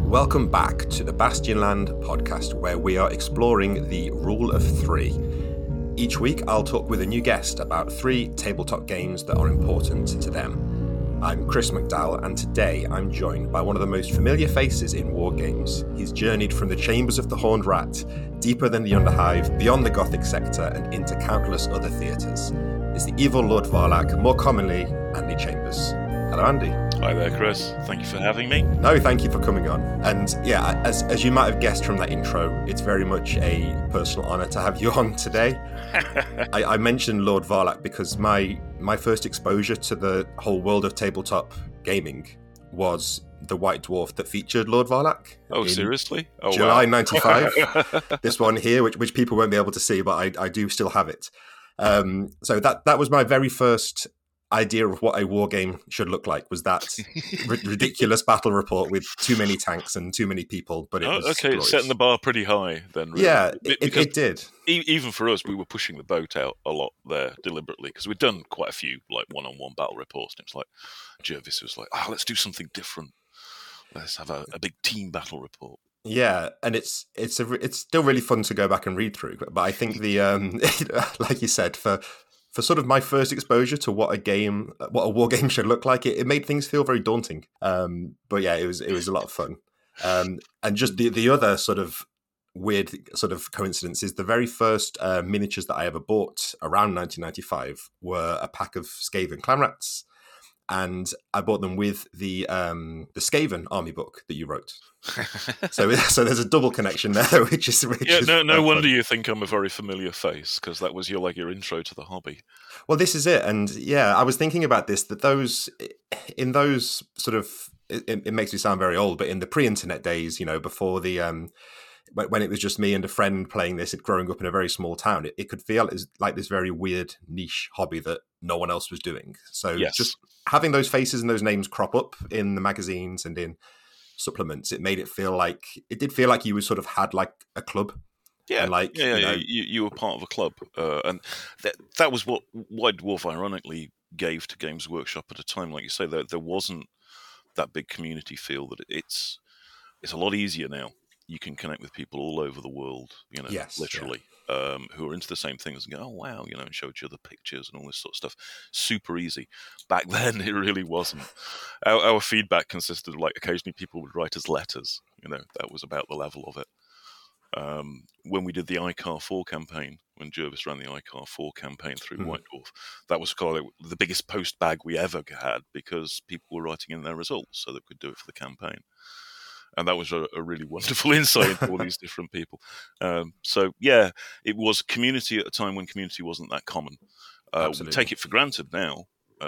Welcome back to the Bastionland podcast, where we are exploring the rule of three. Each week, I'll talk with a new guest about 3 tabletop games that are important to them. I'm Chris McDowell, and today I'm joined by one of the most familiar faces in war games. He's journeyed from the chambers of the Horned Rat, deeper than the Underhive, beyond the Gothic sector, and into countless other theatres. It's the evil Lord Varlac, more commonly Andy Chambers. Hello, Andy. Hi there, Chris. Thank you for having me. No, thank you for coming on. And yeah, as you might have guessed from that intro, it's very much a personal honour to have you on today. I mentioned Lord Varlac because my first exposure to the whole world of tabletop gaming was the White Dwarf that featured Lord Varlac. Oh, seriously? Oh, July wow. 95. This one here, which people won't be able to see, but I do still have it. So that was my very first idea of what a war game should look like, was that ridiculous battle report with too many tanks and too many people, but it was okay, glorious. it's setting the bar pretty high then, really. Yeah, it did. Even for us, we were pushing the boat out a lot there deliberately, because we'd done quite a few like one-on-one battle reports, and it was like, Jervis was like, let's do something different. Let's have a big team battle report. Yeah, and it's still really fun to go back and read through, but I think the like you said, for sort of my first exposure to what a war game should look like, it made things feel very daunting. But yeah, it was a lot of fun. And just the other sort of weird sort of coincidence is the very first miniatures that I ever bought around 1995 were a pack of Skaven clan rats, and I bought them with the Skaven army book that you wrote. So there's a double connection there, which is no wonder you think I'm a very familiar face, because that was your intro to the hobby. Well, this is it, and yeah, I was thinking about this, that in those sort of, it makes me sound very old, but in the pre-internet days, before the when it was just me and a friend playing this, growing up in a very small town, it could feel like this very weird niche hobby that no one else was doing. So yes. Just having those faces and those names crop up in the magazines and in supplements, it did feel like you sort of had like a club. Yeah, and you were part of a club, and that was what White Dwarf ironically gave to Games Workshop at a time, like you say, there wasn't that big community feel. That it's a lot easier now. You can connect with people all over the world, yes, literally, who are into the same things and go, oh, wow, and show each other pictures and all this sort of stuff. Super easy. Back then, it really wasn't. Our feedback consisted of, like, occasionally people would write us letters. That was about the level of it. When we did the ICAR 4 campaign, when Jervis ran the ICAR 4 campaign through White Dwarf, that was kind of the biggest post bag we ever had, because people were writing in their results so that we could do it for the campaign. And that was a really wonderful insight into all these different people. So, yeah, it was community at a time when community wasn't that common. We take it for granted now,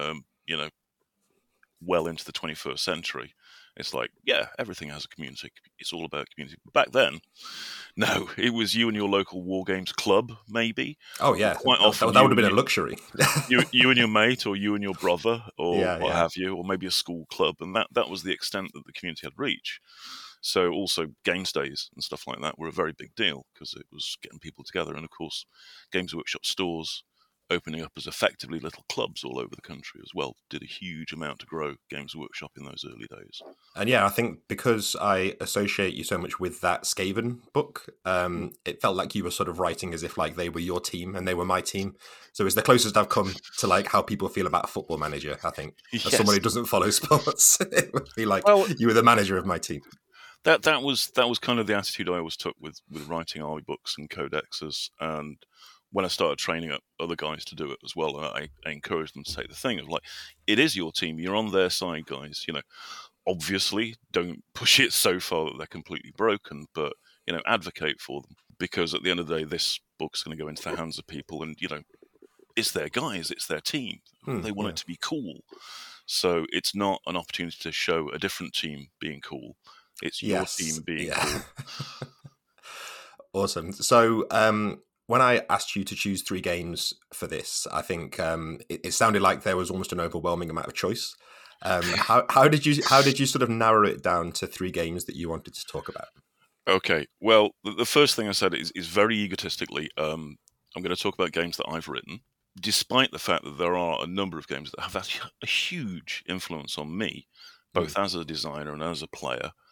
well into the 21st century. It's like, yeah, everything has a community. It's all about community. But back then, no, it was you and your local war games club, maybe. Oh, yeah. Quite often, that would have been a luxury. you and your mate, or you and your brother, or what have you, or maybe a school club. And that was the extent that the community had reach. So also games days and stuff like that were a very big deal, because it was getting people together. And, of course, Games Workshop stores opening up as effectively little clubs all over the country as well did a huge amount to grow Games Workshop in those early days. And yeah, I think because I associate you so much with that Skaven book, it felt like you were sort of writing as if like they were your team and they were my team. So it's the closest I've come to like how people feel about a Football Manager, I think. Yes. As someone who doesn't follow sports, it would be like, you were the manager of my team. That was kind of the attitude I always took with writing army books and codexes, and when I started training up other guys to do it as well, I encouraged them to take the thing of like, it is your team, you're on their side, guys. Obviously, don't push it so far that they're completely broken, but advocate for them, because at the end of the day, this book's going to go into the hands of people, and it's their guys, it's their team. They want it to be cool, so it's not an opportunity to show a different team being cool. It's your team being cool. Awesome. So, when I asked you to choose 3 games for this, I think it sounded like there was almost an overwhelming amount of choice. How did you sort of narrow it down to 3 games that you wanted to talk about? Okay, well, the first thing I said is very egotistically, I'm going to talk about games that I've written, despite the fact that there are a number of games that have a huge influence on me, both as a designer and as a player.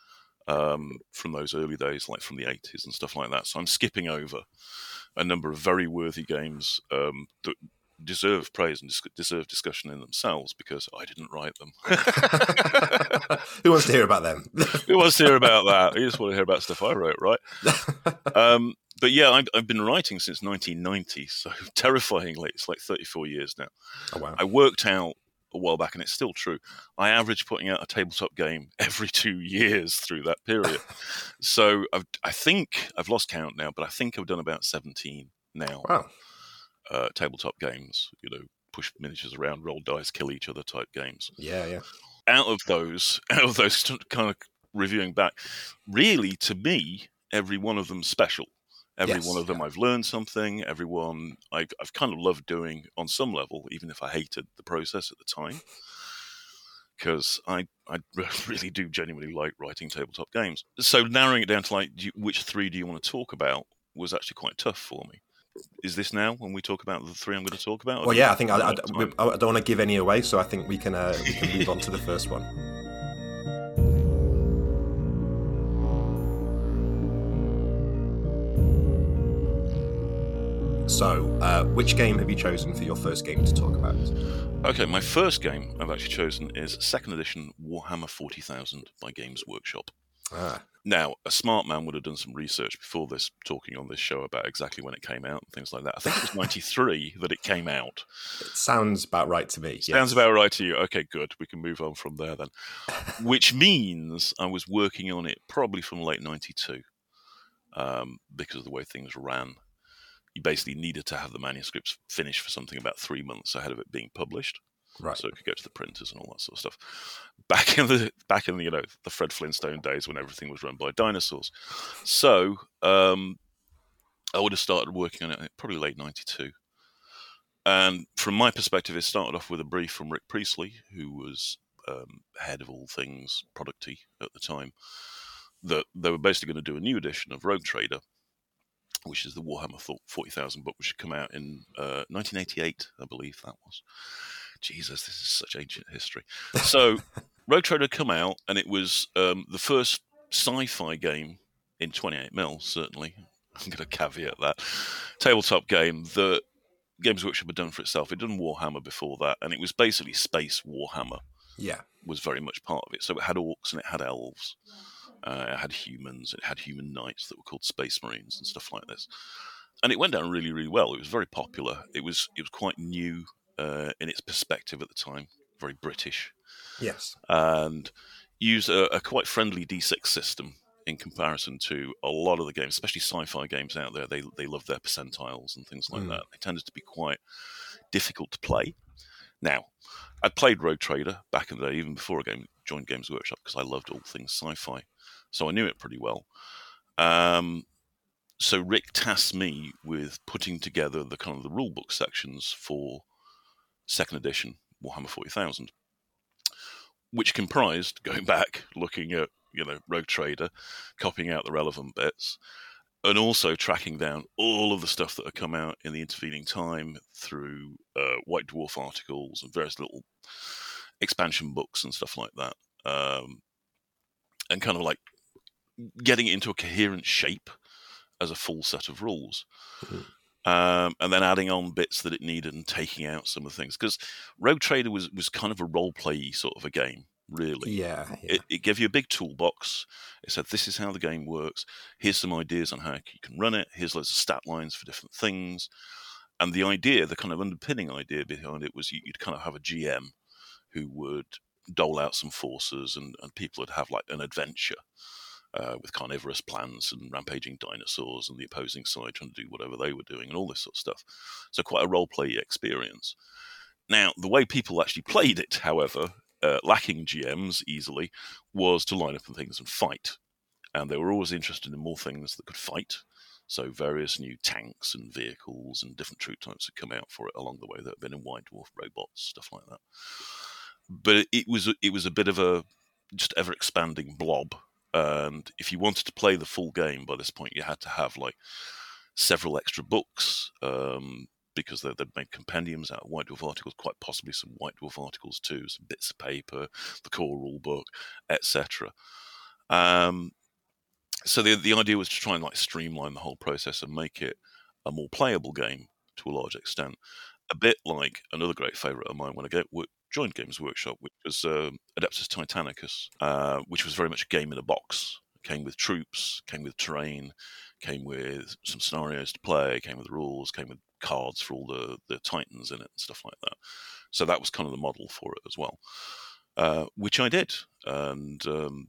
from those early days, like from the 80s and stuff like that. So I'm skipping over a number of very worthy games that deserve praise and deserve discussion in themselves because I didn't write them. Who wants to hear about them? Who wants to hear about that? You just want to hear about stuff I wrote, right? But yeah, I've been writing since 1990, so terrifyingly, it's like 34 years now. Oh, wow. I worked out a while back, and it's still true, I average putting out a tabletop game every 2 years through that period. So I think I've lost count now, but I think I've done about 17 now. Wow. Tabletop games, push miniatures around, roll dice, kill each other type games. Yeah. Out of those kind of reviewing back, really, to me, every one of them's special. Every one of them I've learned something. Every one I've kind of loved doing on some level, even if I hated the process at the time. Because I really do genuinely like writing tabletop games. So narrowing it down to which three do you want to talk about was actually quite tough for me. Is this now when we talk about the three I'm going to talk about? Well, yeah, I think I don't want to give any away, so I think we can move on to the first one. So, which game have you chosen for your first game to talk about? Okay, my first game I've actually chosen is 2nd edition Warhammer 40,000 by Games Workshop. Now, a smart man would have done some research before this, talking on this show about exactly when it came out and things like that. I think it was 93 that it came out. It sounds about right to me. Sounds about right to you. Okay, good. We can move on from there then. Which means I was working on it probably from late 92 because of the way things ran. You basically needed to have the manuscripts finished for something about 3 months ahead of it being published. Right. So it could go to the printers and all that sort of stuff. Back in the the Fred Flintstone days when everything was run by dinosaurs. So I would have started working on it probably late 92. And from my perspective, it started off with a brief from Rick Priestley, who was head of all things producty at the time, that they were basically going to do a new edition of Rogue Trader, which is the Warhammer 40,000 book, which had come out in 1988, I believe that was. Jesus, this is such ancient history. So Rogue Trader had come out, and it was the first sci-fi game in 28mm, certainly. I'm going to caveat that. Tabletop game that Games Workshop had done for itself. It had done Warhammer before that, and it was basically Space Warhammer. Yeah. Was very much part of it. So it had orcs and it had elves. It had humans. It had human knights that were called Space Marines and stuff like this. And it went down really, really well. It was very popular. It was quite new in its perspective at the time. Very British. Yes. And used a quite friendly D6 system in comparison to a lot of the games, especially sci-fi games out there. They love their percentiles and things like that. They tended to be quite difficult to play. Now, I'd played Rogue Trader back in the day, even before I joined Games Workshop, because I loved all things sci-fi. So I knew it pretty well. So Rick tasked me with putting together the kind of the rulebook sections for 2nd edition Warhammer 40,000, which comprised going back, looking at Rogue Trader, copying out the relevant bits, and also tracking down all of the stuff that had come out in the intervening time through White Dwarf articles and various little expansion books and stuff like that, and kind of like getting it into a coherent shape as a full set of rules. And then adding on bits that it needed and taking out some of the things. Because Rogue Trader was kind of a role-play sort of a game, really. Yeah. It gave you a big toolbox. It said, this is how the game works. Here's some ideas on how you can run it. Here's loads of stat lines for different things. And the idea, the kind of underpinning idea behind it was you'd kind of have a GM who would dole out some forces and people would have like an adventure. With carnivorous plants and rampaging dinosaurs and the opposing side trying to do whatever they were doing and all this sort of stuff. So quite a role-play experience. Now, the way people actually played it, however, lacking GMs easily, was to line up and things and fight. And they were always interested in more things that could fight. So various new tanks and vehicles and different troop types had come out for it along the way that have been in White Dwarf robots, stuff like that. But it was a bit of a just ever-expanding blob. And if you wanted to play the full game by this point, you had to have like several extra books because they'd made compendiums out of White Dwarf articles, quite possibly some White Dwarf articles too, some bits of paper, the core rule book, etc. So the idea was to try and like streamline the whole process and make it a more playable game to a large extent. A bit like another great favourite of mine when I joined Games Workshop, which was Adeptus Titanicus, which was very much a game in a box. It came with troops, came with terrain, came with some scenarios to play, came with rules, came with cards for all the titans in it and stuff like that. So that was kind of the model for it as well, which I did. And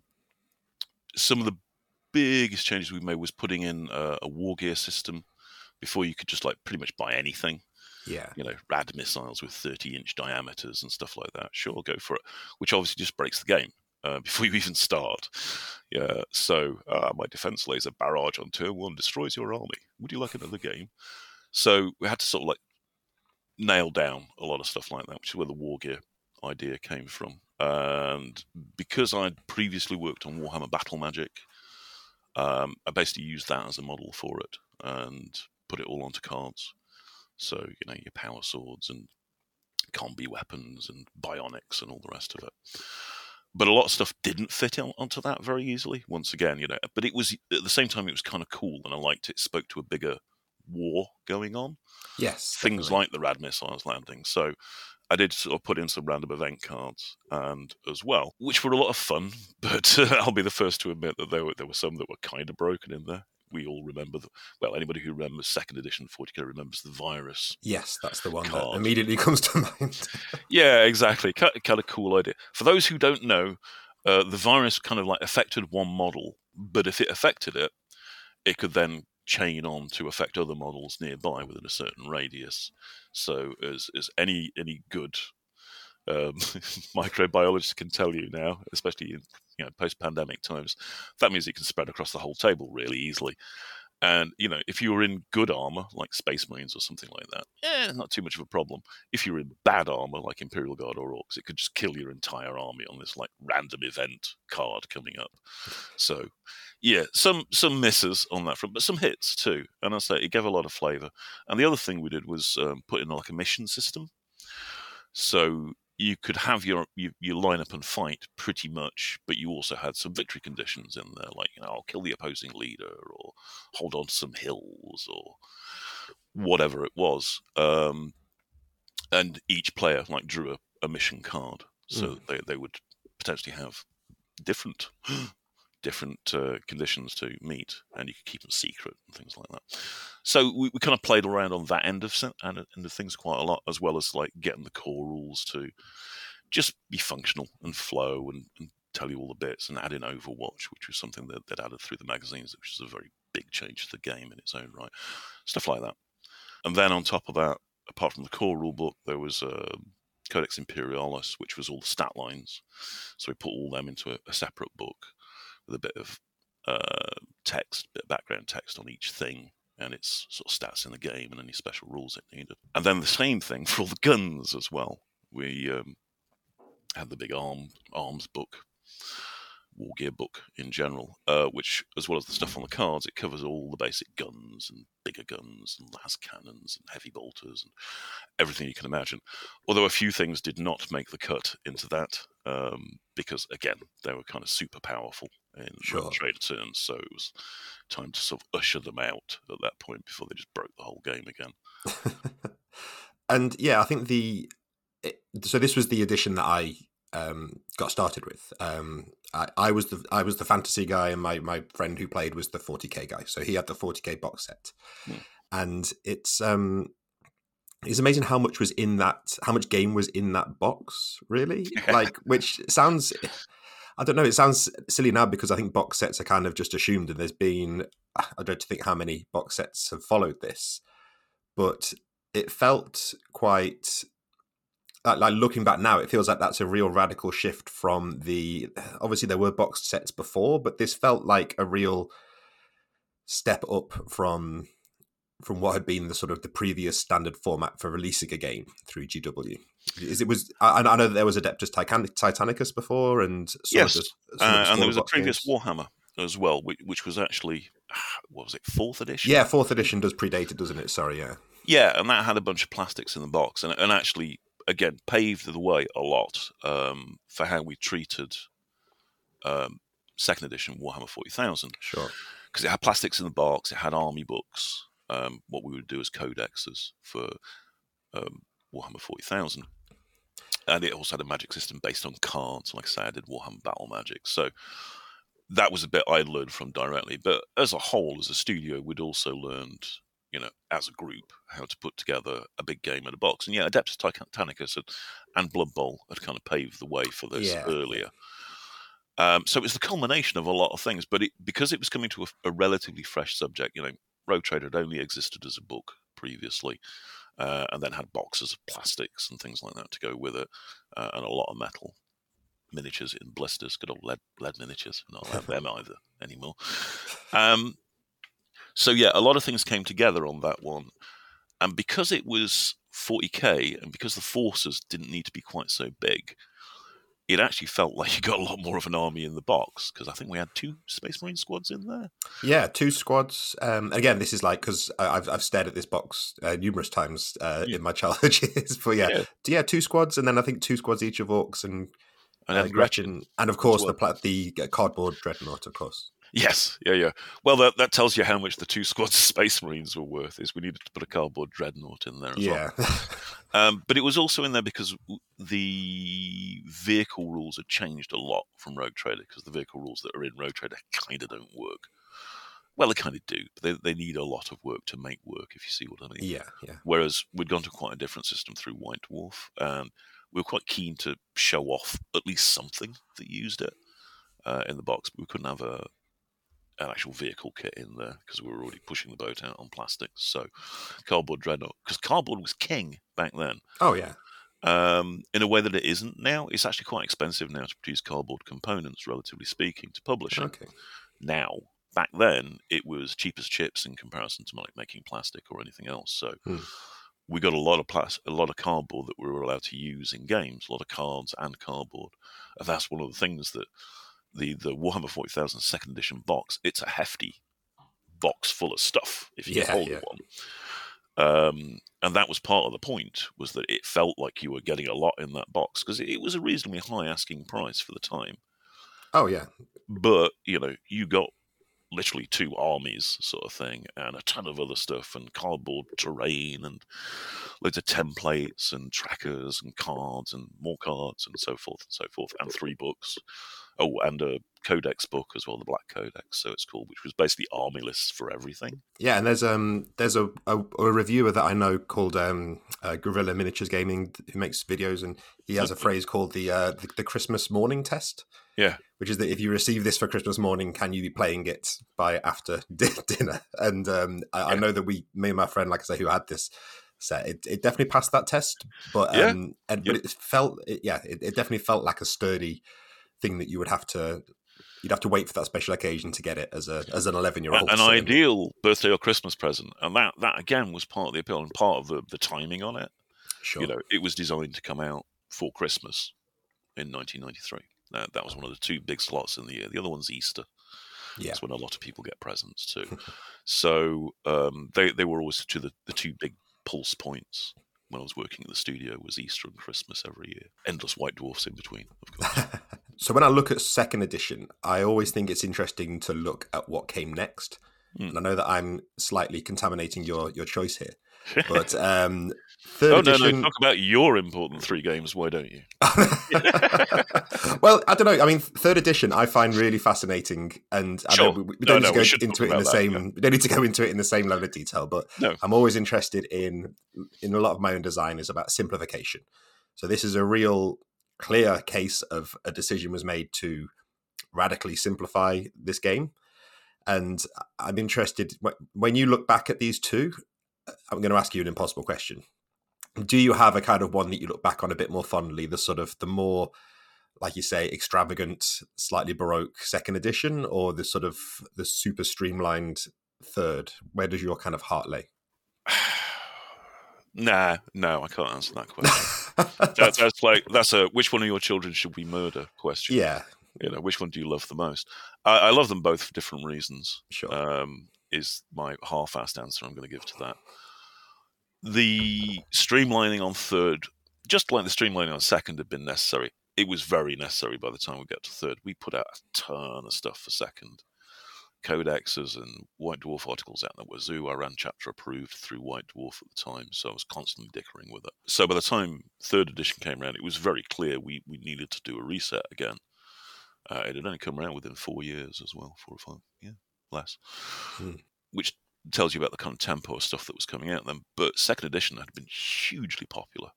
some of the biggest changes we made was putting in a war gear system. Before you could just like pretty much buy anything. Yeah. Rad missiles with 30-inch diameters and stuff like that. Sure, go for it. Which obviously just breaks the game before you even start. Yeah. So my defense laser barrage on turn 1 destroys your army. Would you like another game? So we had to sort of like nail down a lot of stuff like that, which is where the war gear idea came from. And because I'd previously worked on Warhammer Battle Magic, I basically used that as a model for it and put it all onto cards. So, your power swords and combi weapons and bionics and all the rest of it. But a lot of stuff didn't fit onto that very easily, once again, But it was, at the same time, it was kind of cool and I liked it. It spoke to a bigger war going on. Yes. Things definitely. like the rad missiles landing. So I did sort of put in some random event cards and as well, which were a lot of fun. But I'll be the first to admit that there were some that were kind of broken in there. We all remember, anybody who remembers 2nd edition 40k remembers the virus. Yes, that's the one card. that immediately comes to mind. Yeah, exactly. Kind of cool idea. For those who don't know, the virus kind of like affected one model, but if it affected it, it could then chain on to affect other models nearby within a certain radius. So as any good microbiologist can tell you now, especially in post-pandemic times, that means it can spread across the whole table really easily. And if you were in good armor like Space Marines or something like that, not too much of a problem. If you're in bad armor like Imperial Guard or Orcs, it could just kill your entire army on this like random event card coming up. So yeah, some misses on that front, but some hits too. And I say it gave a lot of flavor. And the other thing we did was put in like a mission system. So you could have your line up and fight pretty much, but you also had some victory conditions in there, like I'll kill the opposing leader, or hold on to some hills, or whatever it was. And each player like drew a mission card, so they would potentially have different conditions to meet, and you could keep them secret and things like that. So we kind of played around on that end of things quite a lot, as well as like getting the core rules to just be functional and flow and tell you all the bits, and add in Overwatch, which was something that they'd added through the magazines, which is a very big change to the game in its own right. Stuff like that. And then on top of that, apart from the core rule book, there was Codex Imperialis, which was all the stat lines. So we put all them into a separate book with a bit of text, bit of background text on each thing, and its sort of stats in the game and any special rules it needed. And then the same thing for all the guns as well. We had the big arms book, war gear book in general, which, as well as the stuff on the cards, it covers all the basic guns and bigger guns and las cannons and heavy bolters and everything you can imagine. Although a few things did not make the cut into that, because again, they were kind of super powerful in Trader turns, so it was time to sort of usher them out at that point before they just broke the whole game again. And yeah, I think so this was the edition that I got started with. I was the fantasy guy, and my friend who played was the 40k guy. So he had the 40k box set, and it's amazing how much was in that, how much game was in that box, really. Like, which sounds, I don't know, it sounds silly now because I think box sets are kind of just assumed, and there's been, I don't think how many box sets have followed this, but it felt quite. Like looking back now, it feels like that's a real radical shift from obviously there were box sets before, but this felt like a real step up from what had been the sort of the previous standard format for releasing a game through GW. I know that there was Adeptus Titanicus before, and yes, and there was a previous games. Warhammer as well, which was actually, what was it, 4th edition? Yeah, 4th edition does predate it, doesn't it? Sorry, yeah. Yeah, and that had a bunch of plastics in the box, and actually, again, paved the way a lot for how we treated second edition Warhammer 40,000, Sure. because it had plastics in the box, it had army books, what we would do as codexes for Warhammer 40,000. And it also had a magic system based on cards. Like I say, I did Warhammer Battle Magic. So that was a bit I learned from directly. But as a whole, as a studio, we'd also learned, as a group, how to put together a big game in a box. And yeah, Adeptus Titanicus and Blood Bowl had kind of paved the way for this earlier. So it was the culmination of a lot of things. But because it was coming to a relatively fresh subject, Rogue Trader had only existed as a book previously. And then had boxes of plastics and things like that to go with it, and a lot of metal miniatures in blisters, good old lead miniatures. Not allowed them either anymore. So yeah, a lot of things came together on that one, and because it was 40k, and because the forces didn't need to be quite so big, it actually felt like you got a lot more of an army in the box, because I think we had 2 Space Marine squads in there. Yeah, 2 squads. Again, this is like, because I've stared at this box numerous times in my childhood years. But yeah, 2 squads, and then I think 2 squads each of Orcs and Gretchen, and of course the cardboard Dreadnought, of course. Yes, yeah. Well, that tells you how much the 2 squads of Space Marines were worth, is we needed to put a cardboard Dreadnought in there as well. But it was also in there because the vehicle rules had changed a lot from Rogue Trader, because the vehicle rules that are in Rogue Trader kind of don't work. Well, they kind of do, but they need a lot of work to make work, if you see what I mean. Yeah. Whereas we'd gone to quite a different system through White Dwarf, and we were quite keen to show off at least something that used it in the box, but we couldn't have an actual vehicle kit in there because we were already pushing the boat out on plastics. So cardboard Dreadnought, because cardboard was king back then. Oh yeah. In a way that it isn't now. It's actually quite expensive now to produce cardboard components, relatively speaking, to publishing. Okay. Now, back then, it was cheap as chips in comparison to making plastic or anything else. So we got a lot of cardboard that we were allowed to use in games, a lot of cards and cardboard. And that's one of the things that the Warhammer 40,000 second edition box, it's a hefty box full of stuff if you hold one. And that was part of the point, was that it felt like you were getting a lot in that box, because it was a reasonably high asking price for the time. Oh yeah. But, you got literally 2 armies sort of thing, and a ton of other stuff, and cardboard terrain, and loads of templates, and trackers, and cards, and more cards, and so forth, and 3 books. Oh, and a codex book as well, the Black Codex, so it's called, which was basically army lists for everything. Yeah, and there's a reviewer that I know called Guerrilla Miniatures Gaming, who makes videos, and he has a phrase called the Christmas morning test. Yeah, which is that if you receive this for Christmas morning, can you be playing it by after dinner? And I know that me and my friend, like I say, who had this set, it definitely passed that test. But but it felt, it definitely felt like a sturdy thing that you'd have to wait for that special occasion to get it as an 11-year-old. An ideal birthday or Christmas present, and that again was part of the appeal and part of the timing on it. Sure, it was designed to come out for Christmas in 1993. That was one of the 2 big slots in the year. The other one's Easter. Yeah. That's when a lot of people get presents too. So they were always the 2 big pulse points when I was working at the studio, was Easter and Christmas every year. Endless White Dwarfs in between, of course. So when I look at second edition, I always think it's interesting to look at what came next. And I know that I'm slightly contaminating your choice here. But third edition... No, talk about your important 3 games, why don't you? Well, I don't know. I mean, third edition I find really fascinating, and I know we don't need to go into it in the same. We don't need to go into it in the same level of detail, but I'm always interested in a lot of my own design is about simplification. So this is a real clear case of a decision was made to radically simplify this game, and I'm interested when you look back at these 2. I'm going to ask you an impossible question. Do you have a kind of one that you look back on a bit more fondly, the more, like you say, extravagant, slightly Baroque second edition, or the super streamlined third? Where does your kind of heart lay? No, I can't answer that question. that's a which one of your children should we murder question. Yeah. Which one do you love the most? I love them both for different reasons. Sure. Is my half-assed answer I'm going to give to that. The streamlining on third, just like the streamlining on second had been necessary, it was very necessary by the time we got to third. We put out a ton of stuff for second. Codexes and White Dwarf articles out in the wazoo. I ran chapter approved through White Dwarf at the time, so I was constantly dickering with it. So by the time third edition came around, it was very clear we needed to do a reset again. It had only come around within 4 years as well, 4 or 5, less. Which tells you about the kind of tempo of stuff that was coming out then. But second edition had been hugely popular,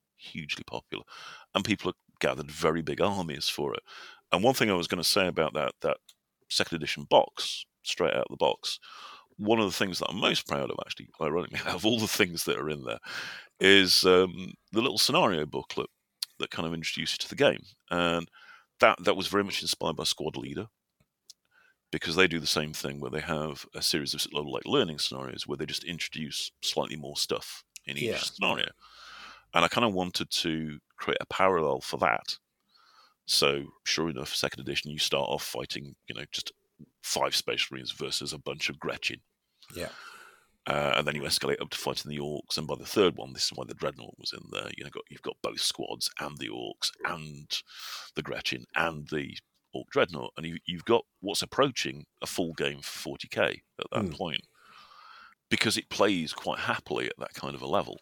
and people had gathered very big armies for it. And one thing I was going to say about that second edition box, straight out of the box, one of the things that I'm most proud of, actually, ironically, out of all the things that are in there, is the little scenario booklet that kind of introduced you to the game. And that was very much inspired by Squad Leader, because they do the same thing where they have a series of like learning scenarios where they just introduce slightly more stuff in each scenario. And I kind of wanted to create a parallel for that. So sure enough, second edition, you start off fighting, just 5 Space Marines versus a bunch of Gretchin. Yeah. And then you escalate up to fighting the Orcs, and by the third one, this is why the Dreadnought was in there. You've got both squads and the Orcs and the Gretchin and the Orc Dreadnought, and you've got what's approaching a full game for 40k at that point, because it plays quite happily at that kind of a level.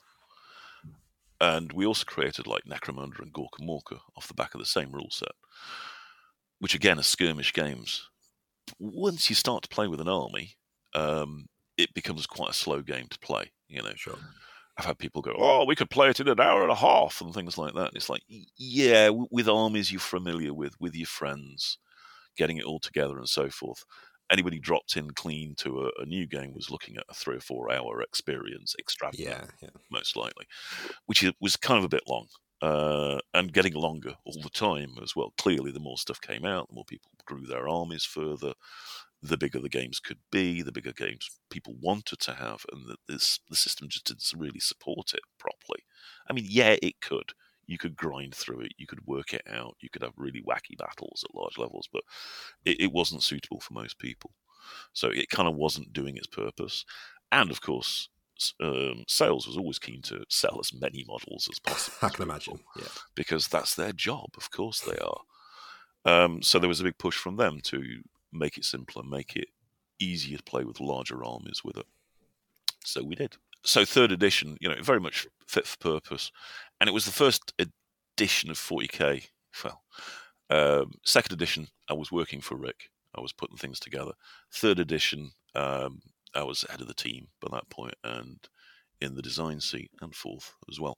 And we also created like Necromunda and Gorka Morka off the back of the same rule set, which again are skirmish games. Once you start to play with an army, it becomes quite a slow game to play. Sure. I've had people go, "Oh, we could play it in an hour and a half," and things like that. And it's like, yeah, with armies you're familiar with your friends, getting it all together and so forth. Anybody dropped in clean to a new game was looking at a 3 or 4 hour experience, extravagant, most likely, which was kind of a bit long, and getting longer all the time as well. Clearly, the more stuff came out, the more people grew their armies further, the bigger the games could be, the bigger games people wanted to have, and the system just didn't really support it properly. I mean, yeah, it could. You could grind through it, you could work it out, you could have really wacky battles at large levels, but it wasn't suitable for most people. So it kind of wasn't doing its purpose. And of course, sales was always keen to sell as many models as possible. I can imagine, yeah. Because that's their job, of course they are. So there was a big push from them to make it simpler, make it easier to play with larger armies with it. So we did. So third edition, very much fit for purpose. And it was the first edition of 40k. Well, second edition, I was working for Rick. I was putting things together. Third edition, I was head of the team by that point and in the design seat, and fourth as well.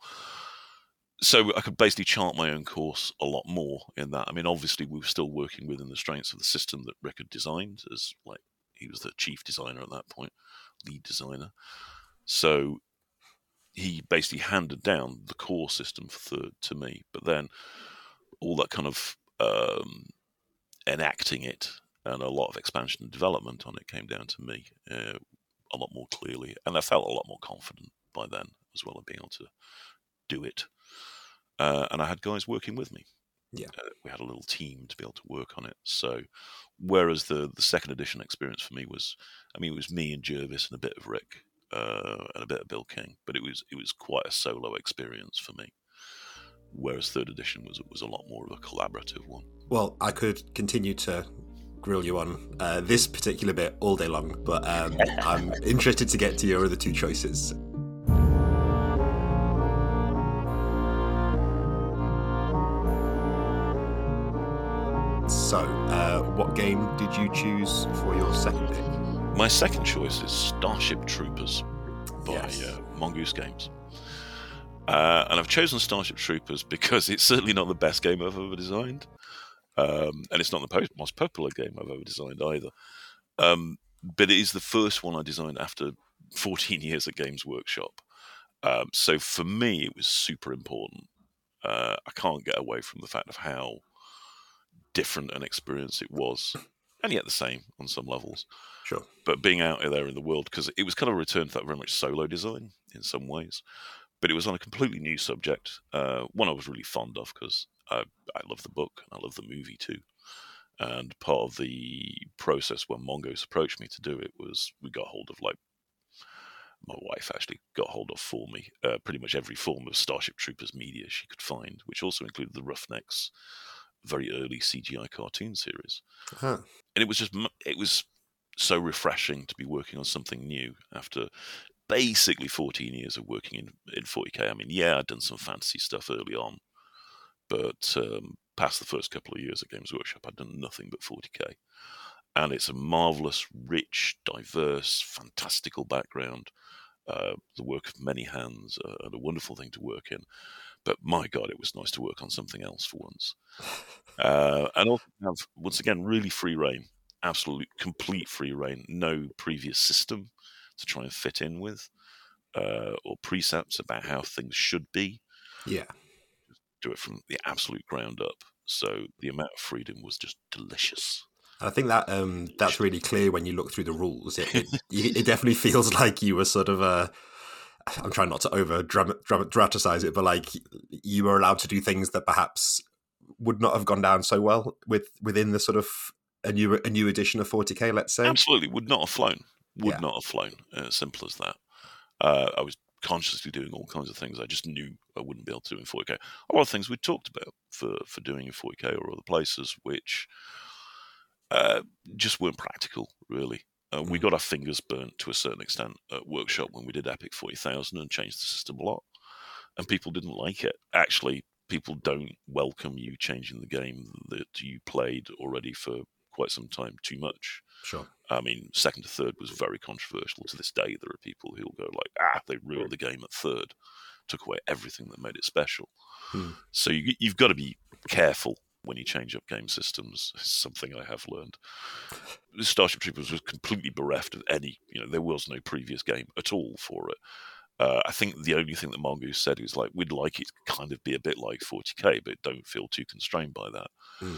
So I could basically chart my own course a lot more in that. I mean, obviously, we were still working within the strengths of the system that Rick had designed, as like he was the chief designer at that point, lead designer. So he basically handed down the core system for third to me, but then all that kind of enacting it and a lot of expansion and development on it came down to me a lot more clearly, and I felt a lot more confident by then as well of being able to do it. And I had guys working with me. Yeah, we had a little team to be able to work on it. So, whereas the second edition experience for me was, it was me and Jervis and a bit of Rick and a bit of Bill King, but it was quite a solo experience for me. Whereas third edition was a lot more of a collaborative one. Well, I could continue to grill you on this particular bit all day long, but I'm interested to get to your other two choices. So, what game did you choose for your second pick? My second choice is Starship Troopers by Mongoose Games. And I've chosen Starship Troopers because it's certainly not the best game I've ever designed. And it's not the most popular game I've ever designed either. But it is the first one I designed after 14 years at Games Workshop. So for me, it was super important. I can't get away from the fact of how different an experience it was, and yet the same on some levels. Sure. But being out there in the world, because it was kind of a return to that very much solo design in some ways, but it was on a completely new subject. One I was really fond of because I love the book and I love the movie too. And part of the process when Mongoose approached me to do it was we got hold of, like, my wife actually got hold of for me pretty much every form of Starship Troopers media she could find, which also included the Roughnecks very early CGI cartoon series. Huh. And it was so refreshing to be working on something new after basically 14 years of working in 40k. I mean, yeah, I'd done some fantasy stuff early on, but past the first couple of years at Games Workshop, I'd done nothing but 40k. And it's a marvelous, rich, diverse, fantastical background, the work of many hands, and a wonderful thing to work in. But my God, it was nice to work on something else for once. And also have, once again, really free reign, absolute, complete free reign, no previous system to try and fit in with, or precepts about how things should be. Yeah. Do it from the absolute ground up. So the amount of freedom was just delicious. I think that that's really clear when you look through the rules. It definitely feels like you were sort of I'm trying not to over dramatize it, but like you were allowed to do things that perhaps would not have gone down so well within the sort of a new edition of 40k. Let's say Absolutely would not have flown. Would Yeah. not have flown. Simple as that. I was consciously doing all kinds of things I just knew I wouldn't be able to do in 40k. A lot of things we talked about for doing in 40k or other places, which just weren't practical, really. We got our fingers burnt to a certain extent at Workshop when we did Epic 40,000 and changed the system a lot, and people didn't like it. Actually, people don't welcome you changing the game that you played already for quite some time too much. Sure. I mean, second to third was very controversial. To this day, there are people who'll go like, they ruined the game at third, took away everything that made it special. So you've got to be careful when you change up game systems. It's something I have learned. Starship Troopers was completely bereft of any, there was no previous game at all for it. I think the only thing that Mongoose said was like, we'd like it to kind of be a bit like 40k, but don't feel too constrained by that.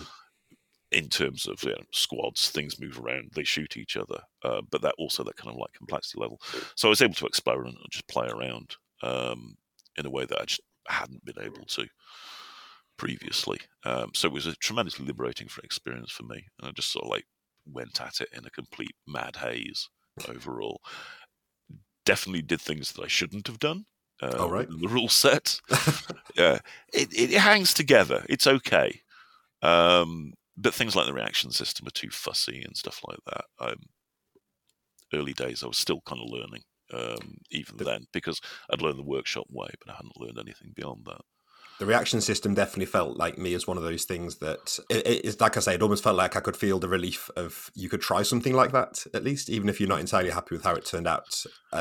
In terms of squads, things move around, they shoot each other, but that kind of like complexity level. So I was able to experiment and just play around in a way that I just hadn't been able to previously. So it was a tremendously liberating experience for me. And I just sort of like went at it in a complete mad haze overall. Definitely did things that I shouldn't have done. Right. Within the rule set. It hangs together. It's okay. But things like the reaction system are too fussy and stuff like that. Early days, I was still kind of learning, even then, because I'd learned the Workshop way, but I hadn't learned anything beyond that. The reaction system definitely felt like me as one of those things that it's like I say, it almost felt like I could feel the relief of you could try something like that at least, even if you're not entirely happy with how it turned out.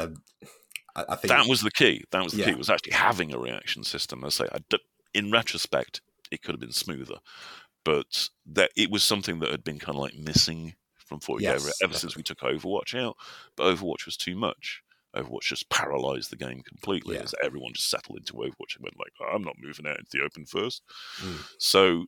I think that was the key. That was the key. It was actually having a reaction system. I say, in retrospect, it could have been smoother, but that it was something that had been kind of like missing from 40k ever since we took Overwatch out. But Overwatch was too much. Overwatch just paralyzed the game completely as everyone just settled into Overwatch and went like, I'm not moving out into the open first. So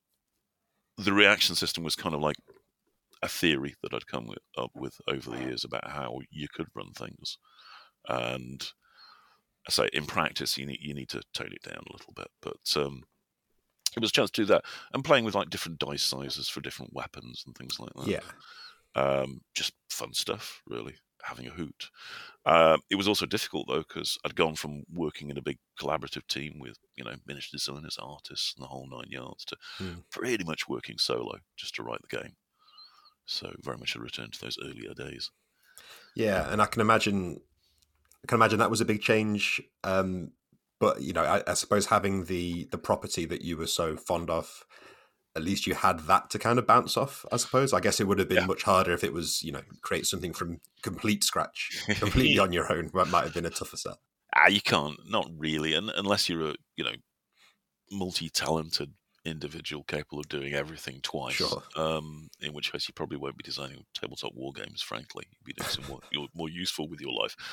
the reaction system was kind of like a theory that I'd come up with over the years about how you could run things. And I say in practice, you need to tone it down a little bit. But it was a chance to do that. And playing with like different dice sizes for different weapons and things like that. Yeah. Just fun stuff, really. Having a hoot. It was also difficult though because I'd gone from working in a big collaborative team with miniature designers, artists, and the whole 9 yards to pretty much working solo just to write the game. So very much a return to those earlier days. Yeah, and I can imagine that was a big change. But I suppose having the property that you were so fond of, at least you had that to kind of bounce off, I suppose. I guess it would have been much harder if it was, create something from complete scratch, completely on your own. That might have been a tougher sell. You can't, not really, unless you're a, multi-talented individual capable of doing everything twice. Sure. In which case you probably won't be designing tabletop war games, frankly. You'll be doing some more useful with your life.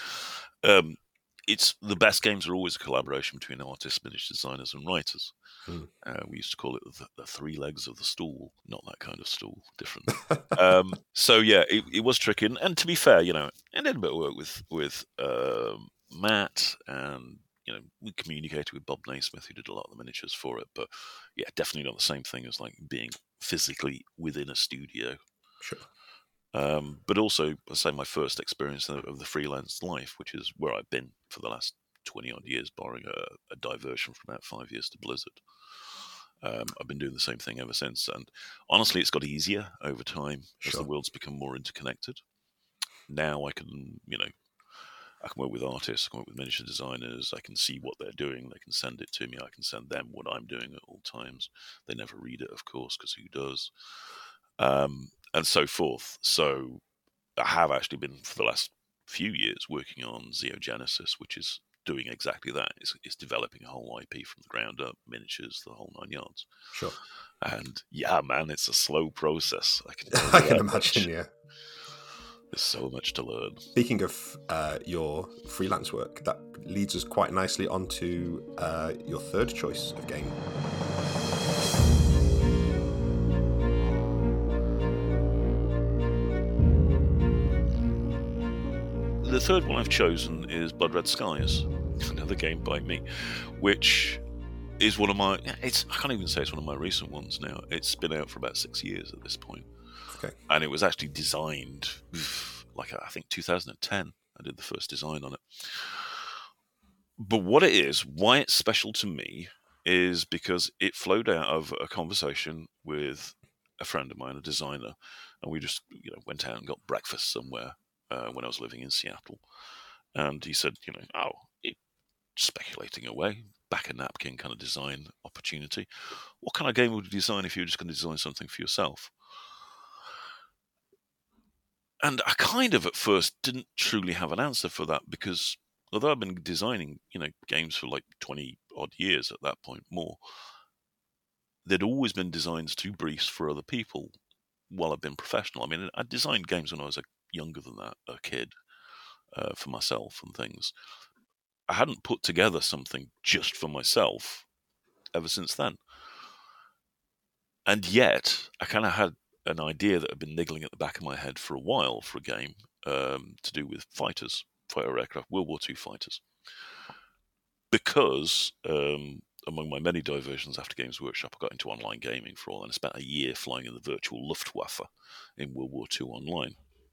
It's the best games are always a collaboration between artists, miniature designers, and writers. We used to call it the three legs of the stool, not that kind of stool, different. So yeah, it was tricky, and to be fair, I did a bit of work with Matt, and we communicated with Bob Naismith, who did a lot of the miniatures for it. But yeah, definitely not the same thing as like being physically within a studio. Sure. But also, I say my first experience of the freelance life, which is where I've been for the last 20 odd years, barring a diversion for about 5 years to Blizzard. I've been doing the same thing ever since, and honestly, it's got easier over time as the world's become more interconnected. Now I can, I can work with artists, I can work with miniature designers, I can see what they're doing, they can send it to me, I can send them what I'm doing at all times. They never read it, of course, because who does? And so forth. So I have actually been, for the last few years, working on Xeogenesis, which is doing exactly that. It's developing a whole IP from the ground up, miniatures, the whole 9 yards. Sure. And yeah, man, it's a slow process. I can tell you I can that imagine, much. yeah. There's so much to learn. Speaking of your freelance work, that leads us quite nicely onto your third choice of game. The third one I've chosen is Blood Red Skies, another game by me, which is one of my... I can't even say it's one of my recent ones now. It's been out for about 6 years at this point. Okay. And it was actually designed, like I think 2010, I did the first design on it. But what it is, why it's special to me, is because it flowed out of a conversation with a friend of mine, a designer, and we just went out and got breakfast somewhere when I was living in Seattle. And he said, speculating away, back a napkin kind of design opportunity. What kind of game would you design if you were just going to design something for yourself? And I kind of at first didn't truly have an answer for that, because although I've been designing, games for like 20 odd years at that point, more, there'd always been designs to briefs for other people while I've been professional. I mean, I designed games when I was younger than that, a kid, for myself and things. I hadn't put together something just for myself ever since then. And yet, I kind of had an idea that had been niggling at the back of my head for a while for a game to do with fighters, fighter aircraft, World War II fighters. Because among my many diversions after Games Workshop, I got into online gaming for all, and I spent a year flying in the virtual Luftwaffe in World War II Online,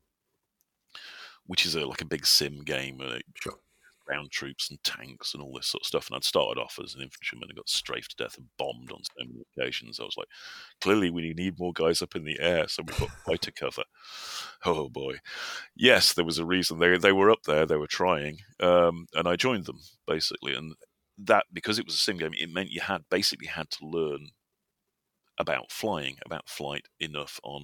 which is like a big sim game. Sure. Ground troops and tanks and all this sort of stuff. And I'd started off as an infantryman and got strafed to death and bombed on so many occasions. I was like, clearly we need more guys up in the air, so we've got fighter cover. Oh boy. Yes, there was a reason. They were up there, they were trying, and I joined them, basically. And that, because it was a sim game, it meant you basically had to learn about flying, about flight enough on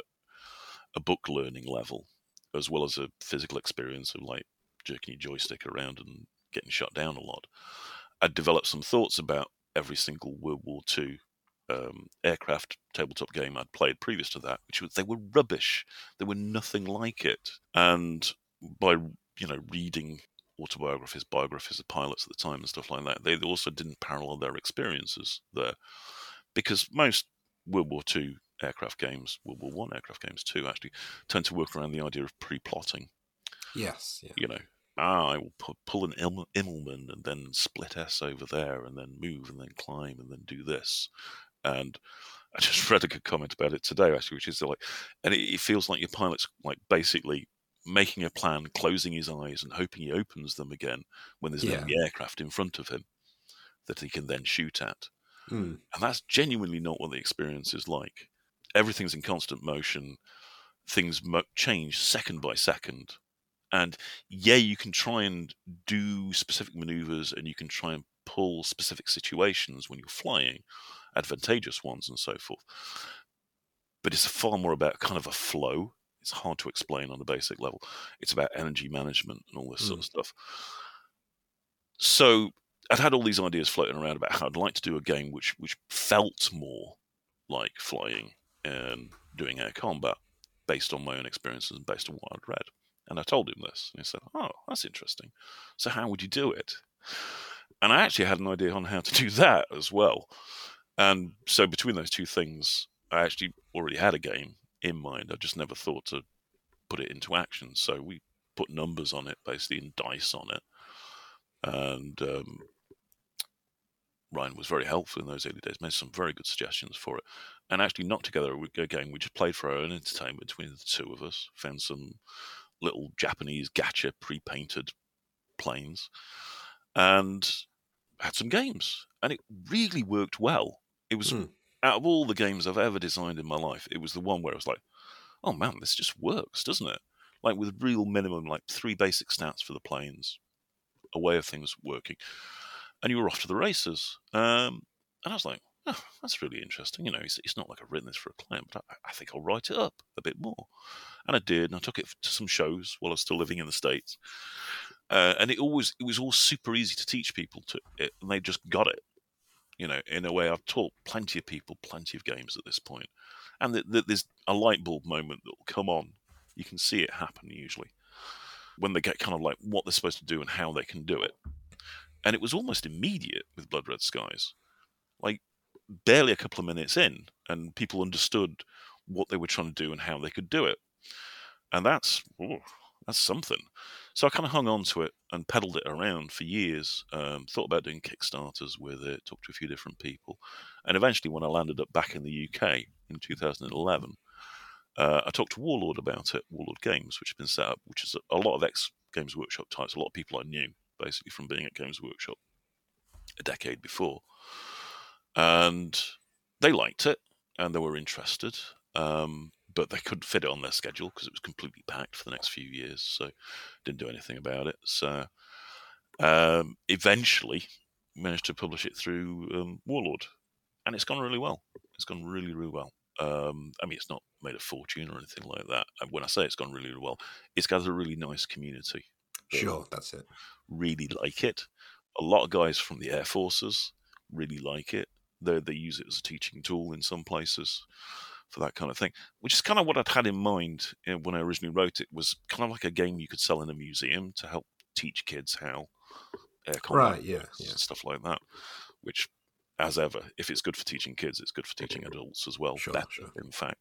a book learning level, as well as a physical experience of like jerking your joystick around and getting shot down a lot. I'd developed some thoughts about every single World War II aircraft tabletop game I'd played previous to that, which was they were rubbish. They were nothing like it. And by reading autobiographies, biographies of pilots at the time and stuff like that, they also didn't parallel their experiences there, because most World War II aircraft games, World War I aircraft games too, actually tend to work around the idea of pre-plotting. Yes. Yeah. I will pull an Immelman and then split S over there and then move and then climb and then do this. And I just read a good comment about it today, actually, which is like, and it feels like your pilot's like basically making a plan, closing his eyes and hoping he opens them again when there's an enemy aircraft in front of him that he can then shoot at. Mm. And that's genuinely not what the experience is like. Everything's in constant motion. Things change second by second. And yeah, you can try and do specific maneuvers and you can try and pull specific situations when you're flying, advantageous ones and so forth. But it's far more about kind of a flow. It's hard to explain on a basic level. It's about energy management and all this sort of stuff. So I'd had all these ideas floating around about how I'd like to do a game which felt more like flying and doing air combat based on my own experiences and based on what I'd read. And I told him this, and he said, "Oh, that's interesting. So how would you do it?" And I actually had an idea on how to do that as well. And so between those two things, I actually already had a game in mind. I just never thought to put it into action. So we put numbers on it, basically, and dice on it. And Ryan was very helpful in those early days, made some very good suggestions for it, and actually knocked together a game we just played for our own entertainment between the two of us, found some little Japanese gacha pre-painted planes, and had some games. And it really worked well. It was, Mm. out of all the games I've ever designed in my life, it was the one where I was like, oh man, this just works, doesn't it? Like with real minimum, like 3 basic stats for the planes, a way of things working, and you were off to the races. And I was like, oh, that's really interesting. You know, it's not like I've written this for a client, but I think I'll write it up a bit more. And I did, and I took it to some shows while I was still living in the States. And it was all super easy to teach people to it, and they just got it. You know, in a way, I've taught plenty of people plenty of games at this point, and there's a light bulb moment that will come on. You can see it happen usually when they get kind of like what they're supposed to do and how they can do it. And it was almost immediate with Blood Red Skies. Like barely a couple of minutes in, and people understood what they were trying to do and how they could do it. And that's something. So I kind of hung on to it and peddled it around for years. Thought about doing Kickstarters with it, talked to a few different people. And eventually, when I landed up back in the UK in 2011, I talked to Warlord about it, Warlord Games, which had been set up, which is a lot of ex-Games Workshop types, a lot of people I knew, basically, from being at Games Workshop a decade before. And they liked it, and they were interested. But they couldn't fit it on their schedule because it was completely packed for the next few years, so didn't do anything about it. So eventually managed to publish it through Warlord, and it's gone really well. It's gone really, really well. I mean, it's not made a fortune or anything like that. And when I say it's gone really, really well, it's gathered a really nice community. Sure, that's it. Really like it. A lot of guys from the Air Forces really like it. They use it as a teaching tool in some places for that kind of thing, which is kind of what I'd had in mind when I originally wrote it. Was kind of like a game you could sell in a museum to help teach kids how air combat Right, yeah, works yeah. and stuff like that. Which, as ever, if it's good for teaching kids, it's good for teaching adults as well. Sure, Better, sure. in fact.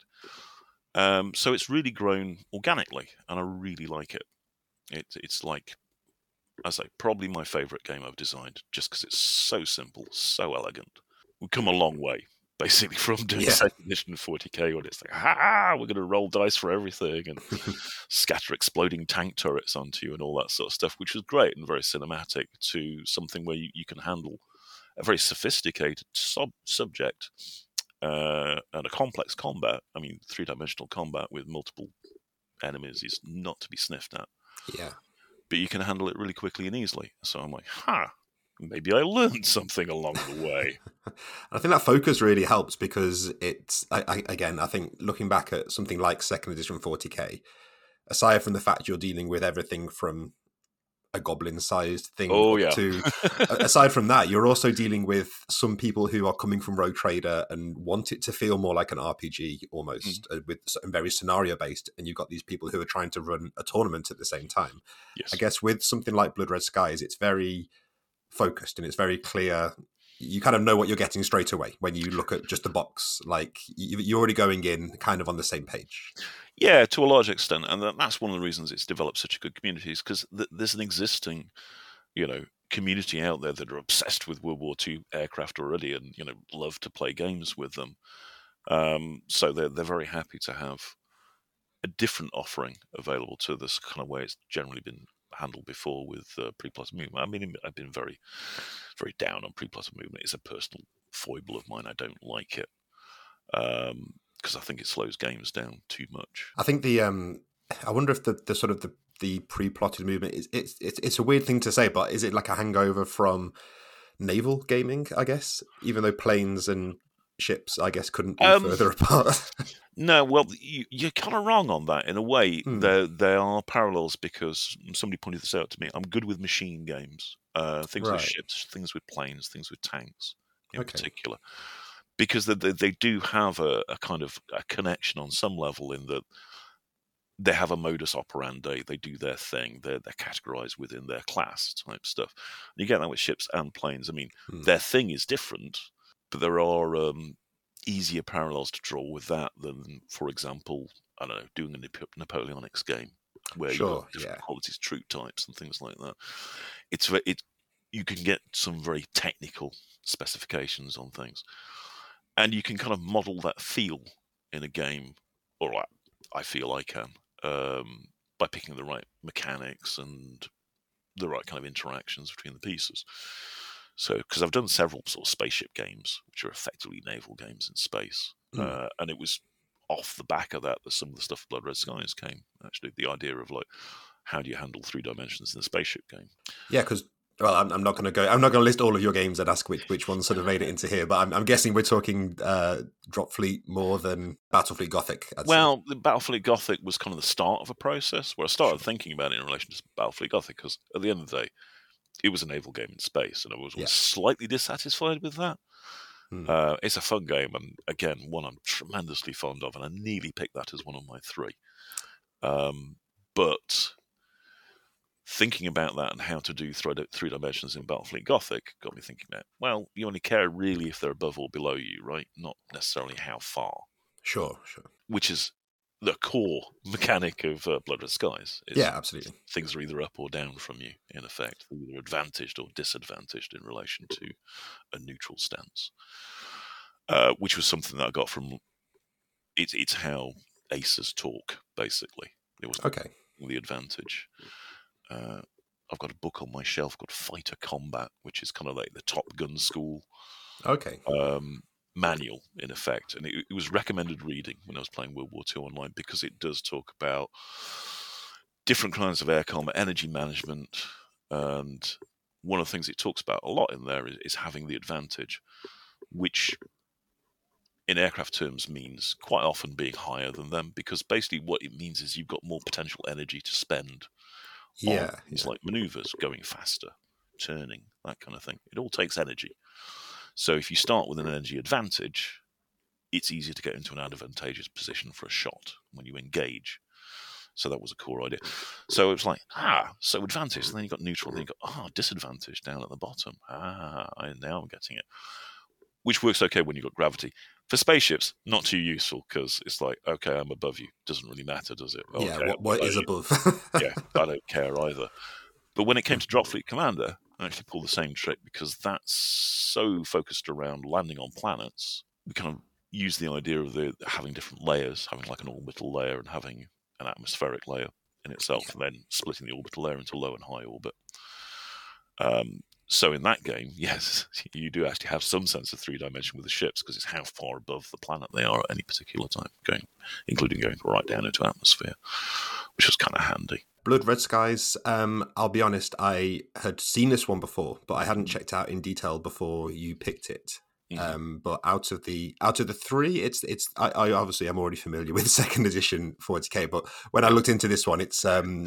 So it's really grown organically, and I really like it. It's like, I say, probably my favourite game I've designed, just because it's so simple, so elegant. We've come a long way, basically, from doing Yeah. second edition 40k, when it's like, we're going to roll dice for everything and scatter exploding tank turrets onto you and all that sort of stuff, which was great and very cinematic, to something where you can handle a very sophisticated subject and a complex combat. I mean, 3-dimensional combat with multiple enemies is not to be sniffed at. Yeah. But you can handle it really quickly and easily. So I'm like, maybe I learned something along the way. I think that focus really helps because it's, again, I think looking back at something like second edition 40k, aside from the fact you're dealing with everything from a goblin-sized thing Oh, up yeah. to, aside from that, you're also dealing with some people who are coming from Rogue Trader and want it to feel more like an RPG almost, with very scenario-based, and you've got these people who are trying to run a tournament at the same time. Yes. I guess with something like Blood Red Skies, it's very focused and it's very clear. You kind of know what you're getting straight away when you look at just the box. Like you're already going in kind of on the same page. Yeah, to a large extent, and that's one of the reasons it's developed such a good community, is because there's an existing, community out there that are obsessed with World War II aircraft already, and love to play games with them. So they're very happy to have a different offering available to this kind of way it's generally been handled before with Pre-Plus Movement. I mean, I've been very, very down on Pre-Plus Movement. It's a personal foible of mine. I don't like it. Because I think it slows games down too much. I think I wonder if the sort of the pre-plotted movement is it's a weird thing to say, but is it like a hangover from naval gaming? I guess, even though planes and ships, I guess, couldn't be further apart. No, well, you're kind of wrong on that in a way. There are parallels, because somebody pointed this out to me. I'm good with machine games, things with ships, things with planes, things with tanks in particular. Because they do have a kind of a connection on some level, in that they have a modus operandi, they do their thing, they're categorized within their class type stuff. And you get that with ships and planes. I mean, their thing is different, but there are easier parallels to draw with that than, for example, I don't know, doing a Napoleonics game where you've got different qualities, troop types, and things like that. You can get some very technical specifications on things. And you can kind of model that feel in a game, or I feel I can, by picking the right mechanics and the right kind of interactions between the pieces. So, because I've done several sort of spaceship games, which are effectively naval games in space, and it was off the back of that some of the stuff Blood Red Skies came. Actually, the idea of like, how do you handle 3 dimensions in a spaceship game? Yeah, because I'm not going to go. I'm not going to list all of your games and ask which ones sort of made it into here. But I'm guessing we're talking Dropfleet more than Battlefleet Gothic. Well, the Battlefleet Gothic was kind of the start of a process where I started thinking about it in relation to Battlefleet Gothic, because at the end of the day, it was a naval game in space, and I was slightly dissatisfied with that. It's a fun game, and again, one I'm tremendously fond of, and I nearly picked that as one of my 3. But thinking about that and how to do 3 dimensions in Battlefleet Gothic got me thinking about, well, you only care really if they're above or below you, right? Not necessarily how far. Sure. Which is the core mechanic of Blood Red Skies. Yeah, absolutely. Things are either up or down from you, in effect. They're either advantaged or disadvantaged in relation to a neutral stance. Which was something that I got from... It's how aces talk, basically. It wasn't the advantage. I've got a book on my shelf called Fighter Combat, which is kind of like the Top Gun school manual, in effect. And it was recommended reading when I was playing World War II Online, because it does talk about different kinds of air combat, energy management, and one of the things it talks about a lot in there is having the advantage, which in aircraft terms means quite often being higher than them, because basically what it means is you've got more potential energy to spend on things like maneuvers, going faster, turning, that kind of thing. It all takes energy. So if you start with an energy advantage, it's easier to get into an advantageous position for a shot when you engage. So that was a core idea. So it was like, so advantage. And then you got neutral. Then you got, disadvantage down at the bottom. Now I'm getting it. Which works okay when you've got gravity. For spaceships, not too useful, because it's like, okay, I'm above you. Doesn't really matter, does it? Okay, what is above? Yeah, I don't care either. But when it came to Dropfleet Commander, I actually pulled the same trick, because that's so focused around landing on planets. We kind of use the idea of having different layers, having like an orbital layer and having an atmospheric layer in itself, and then splitting the orbital layer into low and high orbit. So in that game, yes, you do actually have some sense of 3-dimension with the ships, because it's how far above the planet they are at any particular time, including going right down into atmosphere, which was kind of handy. Blood Red Skies, I'll be honest, I had seen this one before, but I hadn't checked out in detail before you picked it. But out of the 3, I obviously I'm already familiar with second edition 40k, but when I looked into this one, it's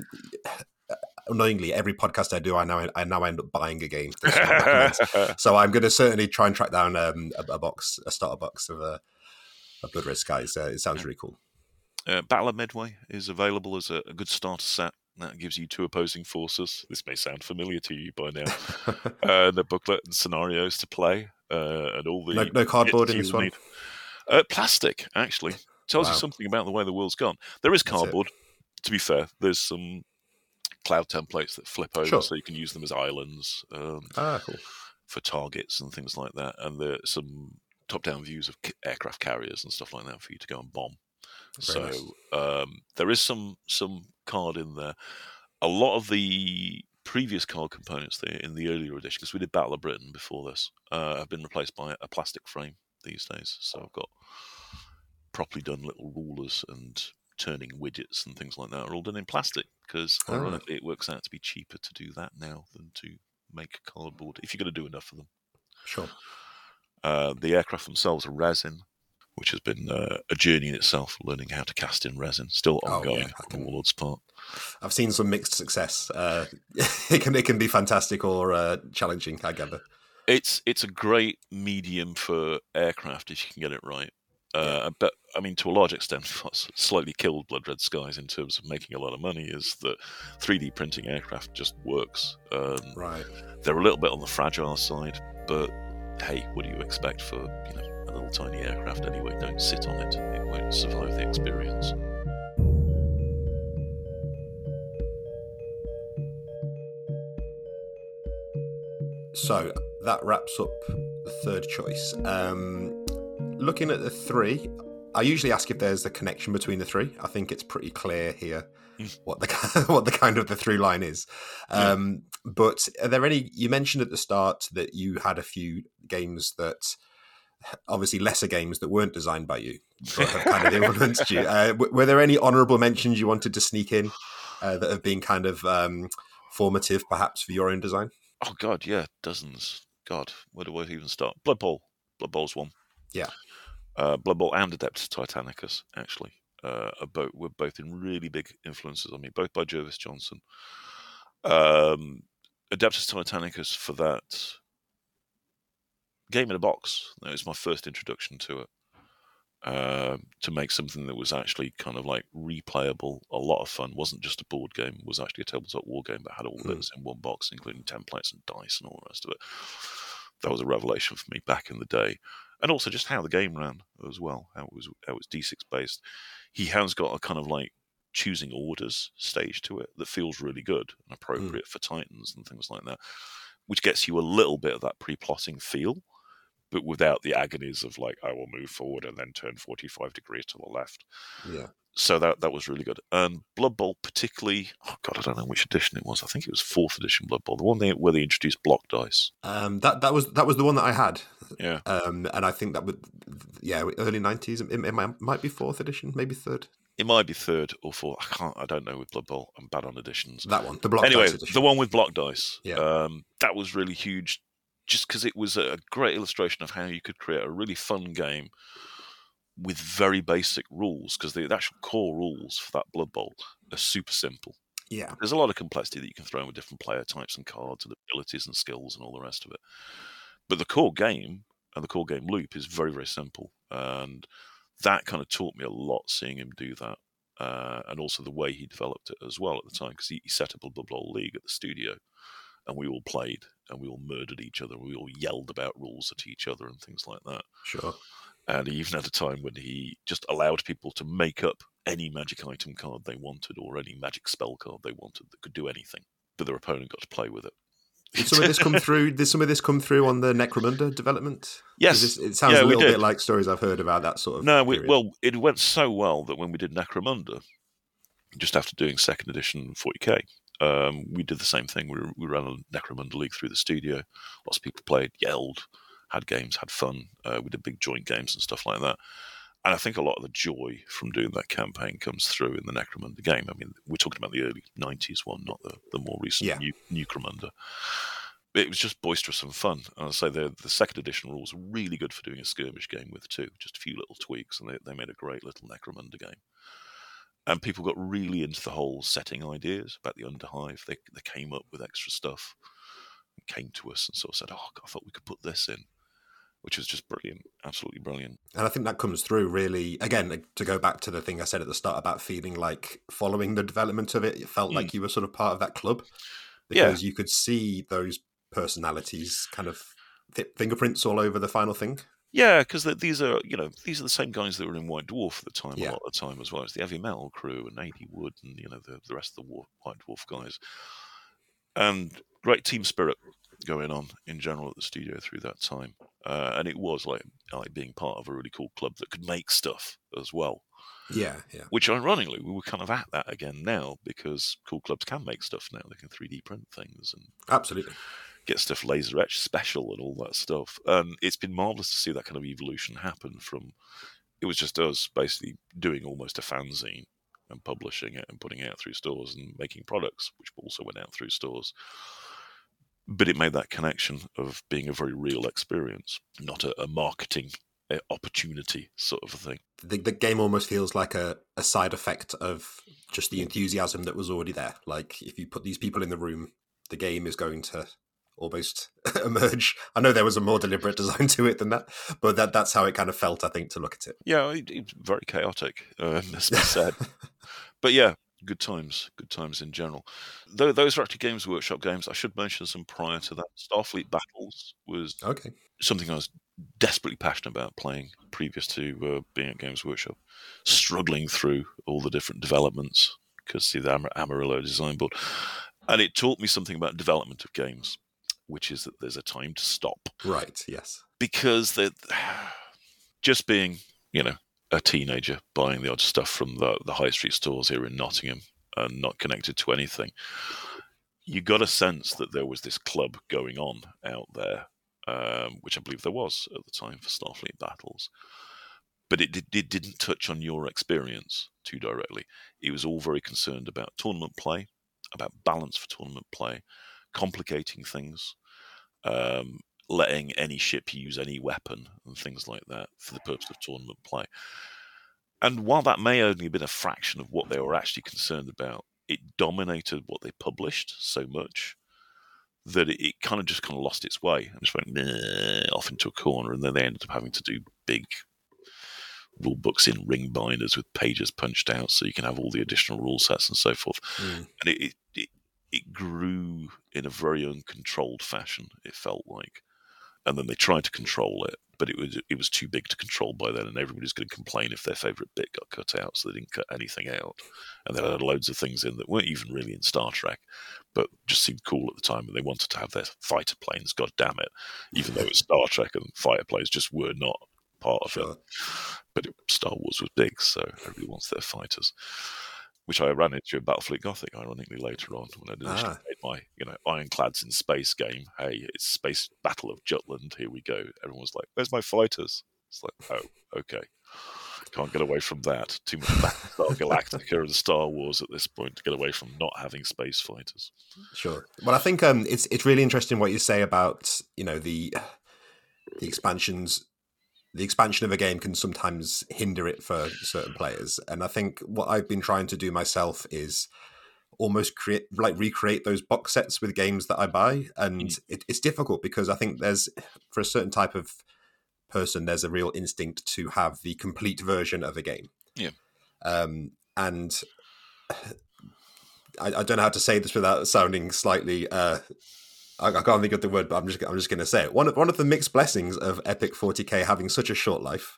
annoyingly, every podcast I do, I now end up buying a game. So I'm going to certainly try and track down a starter box of Blood Red Skies. It sounds really cool. Battle of Midway is available as a good starter set. That gives you 2 opposing forces. This may sound familiar to you by now. The booklet and scenarios to play, and all the no cardboard in this one. Plastic, actually, tells you something about the way the world's gone. There is cardboard. To be fair, there's some cloud templates that flip over, so you can use them as islands cool. for targets and things like that. And there's some top-down views of aircraft carriers and stuff like that for you to go and bomb. Very nice. There is some card in there. A lot of the previous card components there in the earlier edition, because we did Battle of Britain before this, have been replaced by a plastic frame these days. So I've got properly done little rulers and turning widgets and things like that are all done in plastic, because ironically it works out to be cheaper to do that now than to make cardboard, if you're going to do enough of them. Sure. The aircraft themselves are resin, which has been a journey in itself, learning how to cast in resin. Still ongoing on Warlord's part. I've seen some mixed success. It can be fantastic or challenging, I gather. It's a great medium for aircraft if you can get it right. But I mean, to a large extent, what's slightly killed Blood Red Skies in terms of making a lot of money is that 3D printing aircraft just works. Right. They're a little bit on the fragile side, but hey, what do you expect for a little tiny aircraft anyway? Don't sit on it; it won't survive the experience. So that wraps up the third choice. Looking at the 3, I usually ask if there's a connection between the three. I think it's pretty clear here Mm. what the what the kind of the through line is. Yeah. But are there any? You mentioned at the start that you had a few games that, obviously lesser games that weren't designed by you, but have kind of influenced you. Were there any honourable mentions you wanted to sneak in that have been kind of formative, perhaps, for your own design? Oh God, yeah, dozens. God, where do I even start? Blood Bowl. Blood Bowl's one. Yeah. Blood Bowl and Adeptus Titanicus, actually, were both in really big influences on me, both by Jervis Johnson. Adeptus Titanicus, for that game in a box, that was my first introduction to it. To make something that was actually kind of like replayable, a lot of fun. Wasn't just a board game, it was actually a tabletop war game, but had all this in one box, including templates and dice and all the rest of it. That was a revelation for me back in the day. And also just how the game ran as well, how it was D6 based. He has got a kind of like choosing orders stage to it that feels really good and appropriate for Titans and things like that, which gets you a little bit of that pre-plotting feel, but without the agonies of like, I will move forward and then turn 45 degrees to the left. Yeah. So that was really good. And Blood Bowl, particularly, oh God, I don't know which edition it was. I think it was 4th edition Blood Bowl, the one where they introduced block dice. That was the one that I had. Yeah. And I think that would, early 90s. It might be 4th edition, maybe 3rd. It might be 3rd or 4th. I don't know with Blood Bowl. I'm bad on editions. That one, the block dice edition. The one with block dice. Yeah. That was really huge, just because it was a great illustration of how you could create a really fun game with very basic rules, because the actual core rules for that Blood Bowl are super simple. Yeah. There's a lot of complexity that you can throw in with different player types and cards and abilities and skills and all the rest of it. But the core game and the core game loop is very, very simple. And that kind of taught me a lot, seeing him do that. And also the way he developed it as well at the time, because he set up a Blood Bowl league at the studio, and we all played and we all murdered each other. We all yelled about rules at each other and things like that. Sure. And he even had a time when he just allowed people to make up any magic item card they wanted or any magic spell card they wanted that could do anything, but their opponent got to play with it. Did some of this come through? Did some of this come through on the Necromunda development? Yes, it sounds a little bit like stories I've heard about that sort of. No, well, it went so well that when we did Necromunda, just after doing 2nd edition 40k, we did the same thing. We ran a Necromunda league through the studio. Lots of people played, yelled, had games, had fun. We did big joint games and stuff like that. And I think a lot of the joy from doing that campaign comes through in the Necromunda game. I mean, we're talking about the early 90s one, not the more recent Necromunda. It was just boisterous and fun. And I'll say the 2nd edition rules are really good for doing a skirmish game with too. Just a few little tweaks, and they made a great little Necromunda game. And people got really into the whole setting ideas about the Underhive. They came up with extra stuff and came to us and sort of said, oh, I thought we could put this in, which was just brilliant, absolutely brilliant. And I think that comes through really, again, to go back to the thing I said at the start about feeling like following the development of it, it felt like you were sort of part of that club, because you could see those personalities kind of fingerprints all over the final thing. Yeah, because these are the same guys that were in White Dwarf at the time, a lot of the time as well. It's the Heavy Metal crew and A.D. Wood and the rest of the White Dwarf guys, and great team spirit going on in general at the studio through that time. And it was like being part of a really cool club that could make stuff as well. Yeah. Which ironically, we were kind of at that again now, because cool clubs can make stuff now. They can 3D print things and absolutely get stuff laser etched special and all that stuff. And it's been marvelous to see that kind of evolution happen from, it was just us basically doing almost a fanzine and publishing it and putting it out through stores and making products, which also went out through stores. But it made that connection of being a very real experience, not a marketing opportunity sort of a thing. The game almost feels like a side effect of just the enthusiasm that was already there. Like, if you put these people in the room, the game is going to almost emerge. I know there was a more deliberate design to it than that, but that's how it kind of felt, I think, to look at it. Yeah, it's very chaotic, as we said. But yeah, good times in general. Though those are actually Games Workshop games. I should mention some prior to that. Starfleet Battles was something I was desperately passionate about playing previous to being at Games Workshop, struggling through all the different developments because the Amarillo design board. And it taught me something about development of games, which is that there's a time to stop. Right, yes. Because just being, a teenager buying the odd stuff from the high street stores here in Nottingham and not connected to anything, you got a sense that there was this club going on out there, which I believe there was at the time for Starfleet Battles. But it didn't touch on your experience too directly. It was all very concerned about tournament play, about balance for tournament play, complicating things, letting any ship use any weapon and things like that for the purpose of tournament play. And while that may only have been a fraction of what they were actually concerned about, it dominated what they published so much that it kind of lost its way and just went off into a corner. And then they ended up having to do big rule books in ring binders with pages punched out so you can have all the additional rule sets and so forth. And it grew in a very uncontrolled fashion, it felt like. And then they tried to control it, but it was too big to control by then, and everybody's going to complain if their favourite bit got cut out, so they didn't cut anything out. And they had loads of things in that weren't even really in Star Trek, but just seemed cool at the time, and they wanted to have their fighter planes, god damn it, even though it's Star Trek and fighter planes just were not part of it. But Star Wars was big, so everybody wants their fighters. Which I ran into in Battlefleet Gothic, ironically, later on, when I initially made my, Ironclads in Space game. Hey, it's Space Battle of Jutland, here we go. Everyone's like, where's my fighters? It's like, oh, okay. Can't get away from that. Too much Battlestar Galactica and Star Wars at this point to get away from not having space fighters. Sure. Well, I think it's really interesting what you say about, the expansions. The expansion of a game can sometimes hinder it for certain players. And I think what I've been trying to do myself is almost recreate those box sets with games that I buy. And it's difficult because I think for a certain type of person, there's a real instinct to have the complete version of a game. Yeah. And I don't know how to say this without sounding slightly... I can't think of the word, but I'm just going to say it. One of the mixed blessings of Epic 40K having such a short life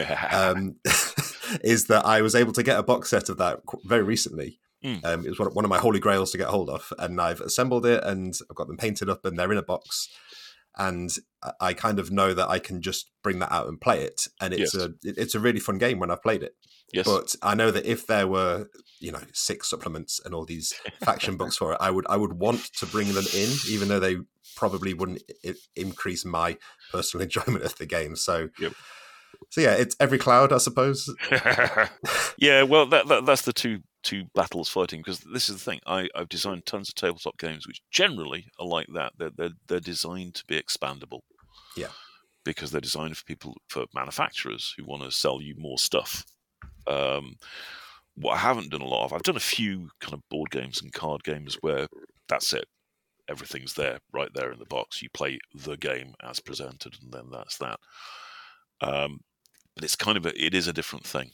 is that I was able to get a box set of that very recently. It was one of my holy grails to get hold of, and I've assembled it, and I've got them painted up, and they're in a box. And I kind of know that I can just bring that out and play it, and it's a really fun game when I've played it. Yes. But I know that if there were, 6 supplements and all these faction books for it, I would want to bring them in, even though they probably wouldn't increase my personal enjoyment of the game. So, So yeah, it's every cloud, I suppose. Yeah, well, that's the two battles fighting, because this is the thing. I've designed tons of tabletop games which generally are like that. They're designed to be expandable. Yeah, because they're designed for manufacturers who want to sell you more stuff. What I haven't done a lot of, I've done a few kind of board games and card games where that's it. Everything's there, right there in the box. You play the game as presented, and then that's that. But it's it is a different thing.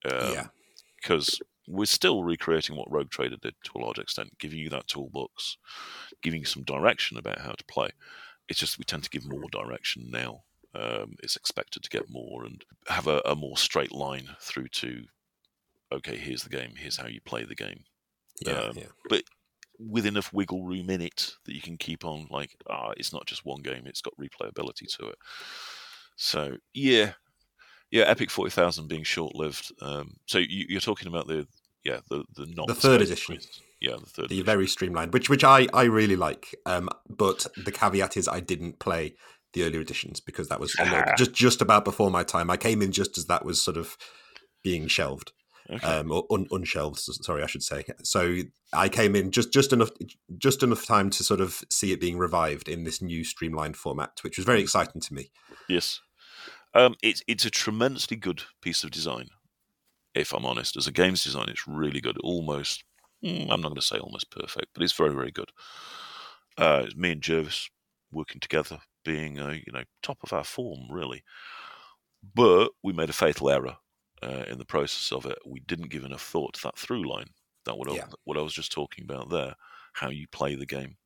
Because we're still recreating what Rogue Trader did to a large extent, giving you that toolbox, giving you some direction about how to play. It's just we tend to give more direction now. It's expected to get more and have a more straight line through to, okay, here's the game, here's how you play the game. But with enough wiggle room in it that you can keep on, it's not just one game, it's got replayability to it. So, yeah, Epic 40,000 being short-lived. So you're talking about the third edition. Yeah, the third. The very streamlined, which I really like. But the caveat is I didn't play the earlier editions because that was just about before my time. I came in just as that was sort of being shelved, or unshelved. Sorry, I should say. So I came in just enough time to sort of see it being revived in this new streamlined format, which was very exciting to me. Yes, it's a tremendously good piece of design. If I'm honest, as a games design, it's really good. Almost, I'm not going to say almost perfect, but it's very, very good. It's me and Jervis working together, being top of our form, really. But we made a fatal error in the process of it. We didn't give enough thought to that through line. What I was just talking about there, how you play the game.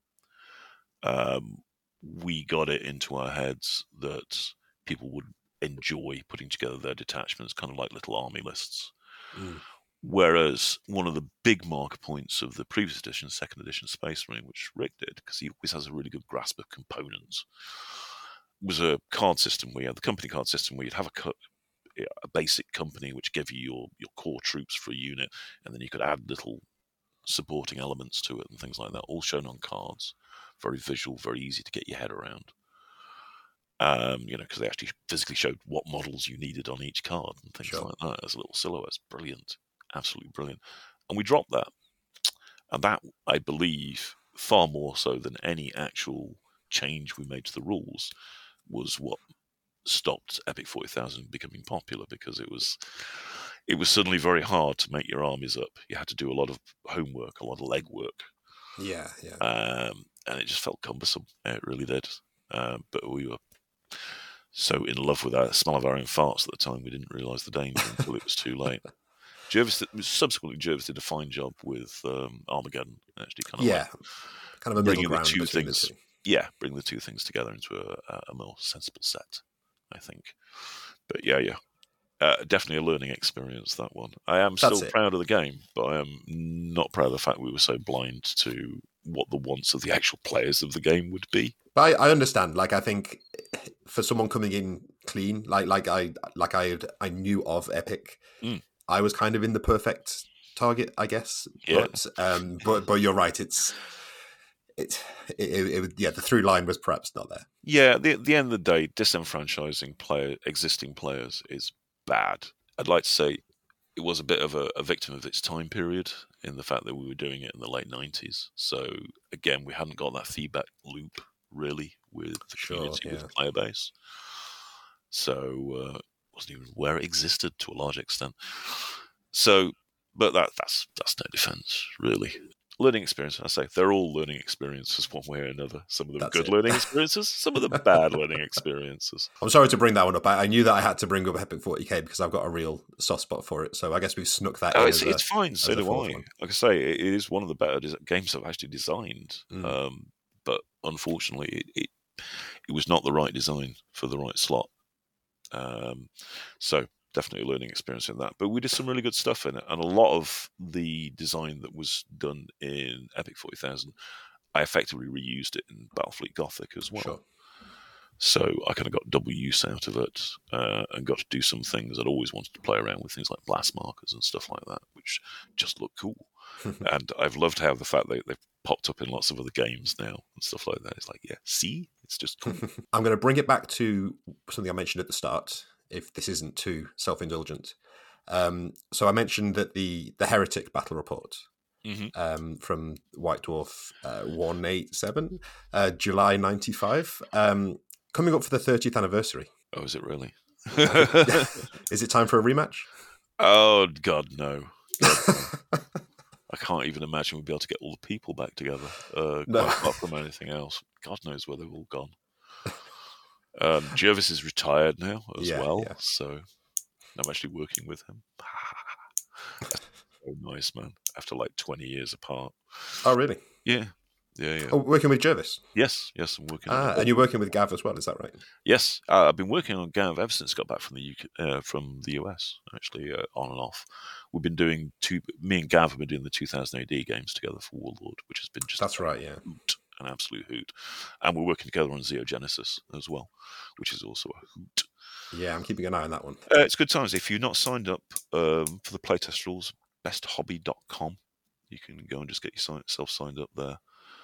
We got it into our heads that people would enjoy putting together their detachments, kind of like little army lists. Whereas one of the big marker points of the previous edition, second edition Space Marine, which Rick did, because he always has a really good grasp of components, was a card system where you had the company card system where you'd have a basic company which gave you your core troops for a unit, and then you could add little supporting elements to it and things like that, all shown on cards. Very visual, very easy to get your head around. Because they actually physically showed what models you needed on each card and things like that as little silhouettes. Brilliant, absolutely brilliant. And we dropped that, and that, I believe, far more so than any actual change we made to the rules, was what stopped Epic 40,000 becoming popular, because it was suddenly very hard to make your armies up. You had to do a lot of homework, a lot of legwork. Yeah. And it just felt cumbersome. It really did. But we were so in love with the smell of our own farts at the time, we didn't realise the danger until it was too late. Jervis did a fine job with Armageddon, actually, kind of a middle ground two between things. the two. Yeah, bring the two things together into a more sensible set, I think. But yeah, definitely a learning experience, that one. I am still proud of the game, but I am not proud of the fact we were so blind to what the wants of the actual players of the game would be. But I understand. Like, I think for someone coming in clean, I knew of Epic, I was kind of in the perfect target, I guess. Yeah. But you're right. The through line was perhaps not there. Yeah. At the end of the day, disenfranchising existing players is bad. I'd like to say it was a bit of a victim of its time period, in the fact that we were doing it in the late 90s. So again, we hadn't got that feedback loop really with the community, with the player base. So wasn't even aware it existed to a large extent. So, but that's no defense, really. Learning experience, I say, they're all learning experiences one way or another. Some of them learning experiences, some of them bad learning experiences. I'm sorry to bring that one up. I knew that I had to bring up Epic 40K because I've got a real soft spot for it. So I guess we've snuck that in. It's fine, so do I. Like I say, it is one of the better games I've actually designed. But unfortunately, it was not the right design for the right slot. So definitely a learning experience in that. But we did some really good stuff in it, and a lot of the design that was done in Epic 40,000, I effectively reused it in Battlefleet Gothic as well. Sure. So I kind of got double use out of it, and got to do some things I'd always wanted to play around with, things like blast markers and stuff like that, which just look cool. And I've loved how the fact that they've popped up in lots of other games now and stuff like that. It's like, yeah, see? It's just cool. I'm going to bring it back to something I mentioned at the start, if this isn't too self-indulgent. So I mentioned that the Heretic battle report from White Dwarf 187, July 95, coming up for the 30th anniversary. Oh, is it really? Is it time for a rematch? Oh, God, no. God, no. I can't even imagine we'd be able to get all the people back together, apart from anything else. God knows where they've all gone. Jervis is retired now as well, so I'm actually working with him. That's so nice, man. After like 20 years apart. Oh, really? Yeah. Oh, working with Jervis? Yes, I'm working. And you're working with Gav as well, is that right? Yes, I've been working on Gav ever since I got back from the US, actually, on and off. We've been doing me and Gav have been doing the 2000 AD games together for Warlord, which has been just an absolute hoot. And we're working together on Xeogenesis as well, which is also a hoot. Yeah, I'm keeping an eye on that one. It's good times. If you're not signed up for the playtest rules, besthobby.com, you can go and just get yourself signed up there.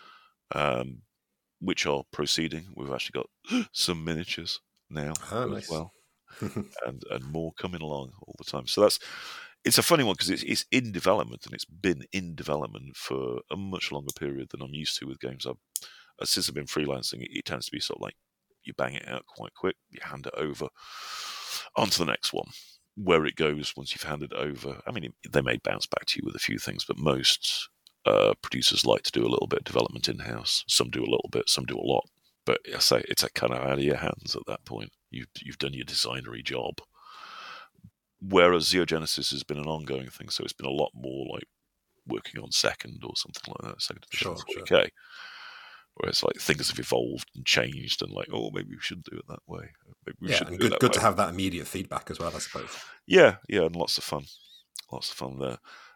Which are proceeding. We've actually got some miniatures now as well, and more coming along all the time. So it's a funny one because it's in development, and it's been in development for a much longer period than I'm used to with games. Since I've been freelancing, it tends to be sort of like you bang it out quite quick, you hand it over onto the next one. Where it goes once you've handed it over, I mean, they may bounce back to you with a few things, but most producers like to do a little bit of development in-house. Some do a little bit, some do a lot. But I say it's kind of out of your hands at that point. You've done your designery job. Whereas Xeogenesis has been an ongoing thing, so it's been a lot more like working on second or something like that, second edition 40K. Sure. Where it's like things have evolved and changed, and like, oh, maybe we shouldn't do it that way. Maybe we should. And good to have that immediate feedback as well, I suppose. Yeah, and lots of fun there.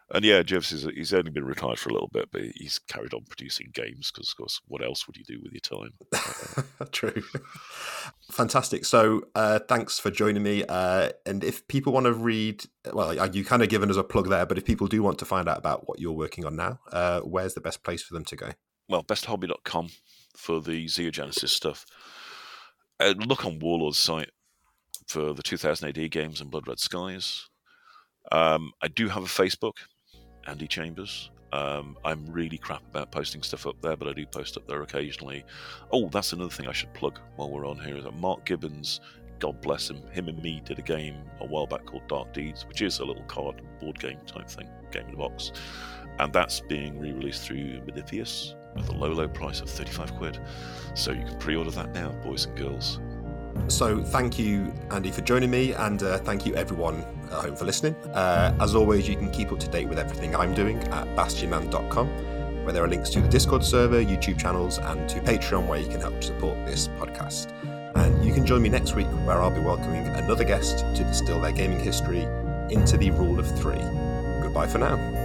And yeah, he's only been retired for a little bit, but he's carried on producing games because, of course, what else would you do with your time? True. Fantastic. So thanks for joining me. And if people want to read, well, you kind of given us a plug there, but if people do want to find out about what you're working on now, where's the best place for them to go? Well, besthobby.com for the Xenogenesis stuff. Look on Warlord's site for the 2000 AD games and Blood Red Skies. I do have a Facebook, Andy Chambers. I'm really crap about posting stuff up there, but I do post up there occasionally. Oh, that's another thing I should plug while we're on here, is that Mark Gibbons, God bless him and me did a game a while back called Dark Deeds, which is a little card board game type thing, game in a box. And that's being re-released through Modiphius at the low price of £35. So you can pre-order that now, boys and girls. So thank you, Andy, for joining me, and thank you everyone at home for listening. As always, you can keep up to date with everything I'm doing at bastionman.com, where there are links to the Discord server, YouTube channels, and to Patreon, where you can help support this podcast. And you can join me next week, where I'll be welcoming another guest to distill their gaming history into the rule of 3. Goodbye for now.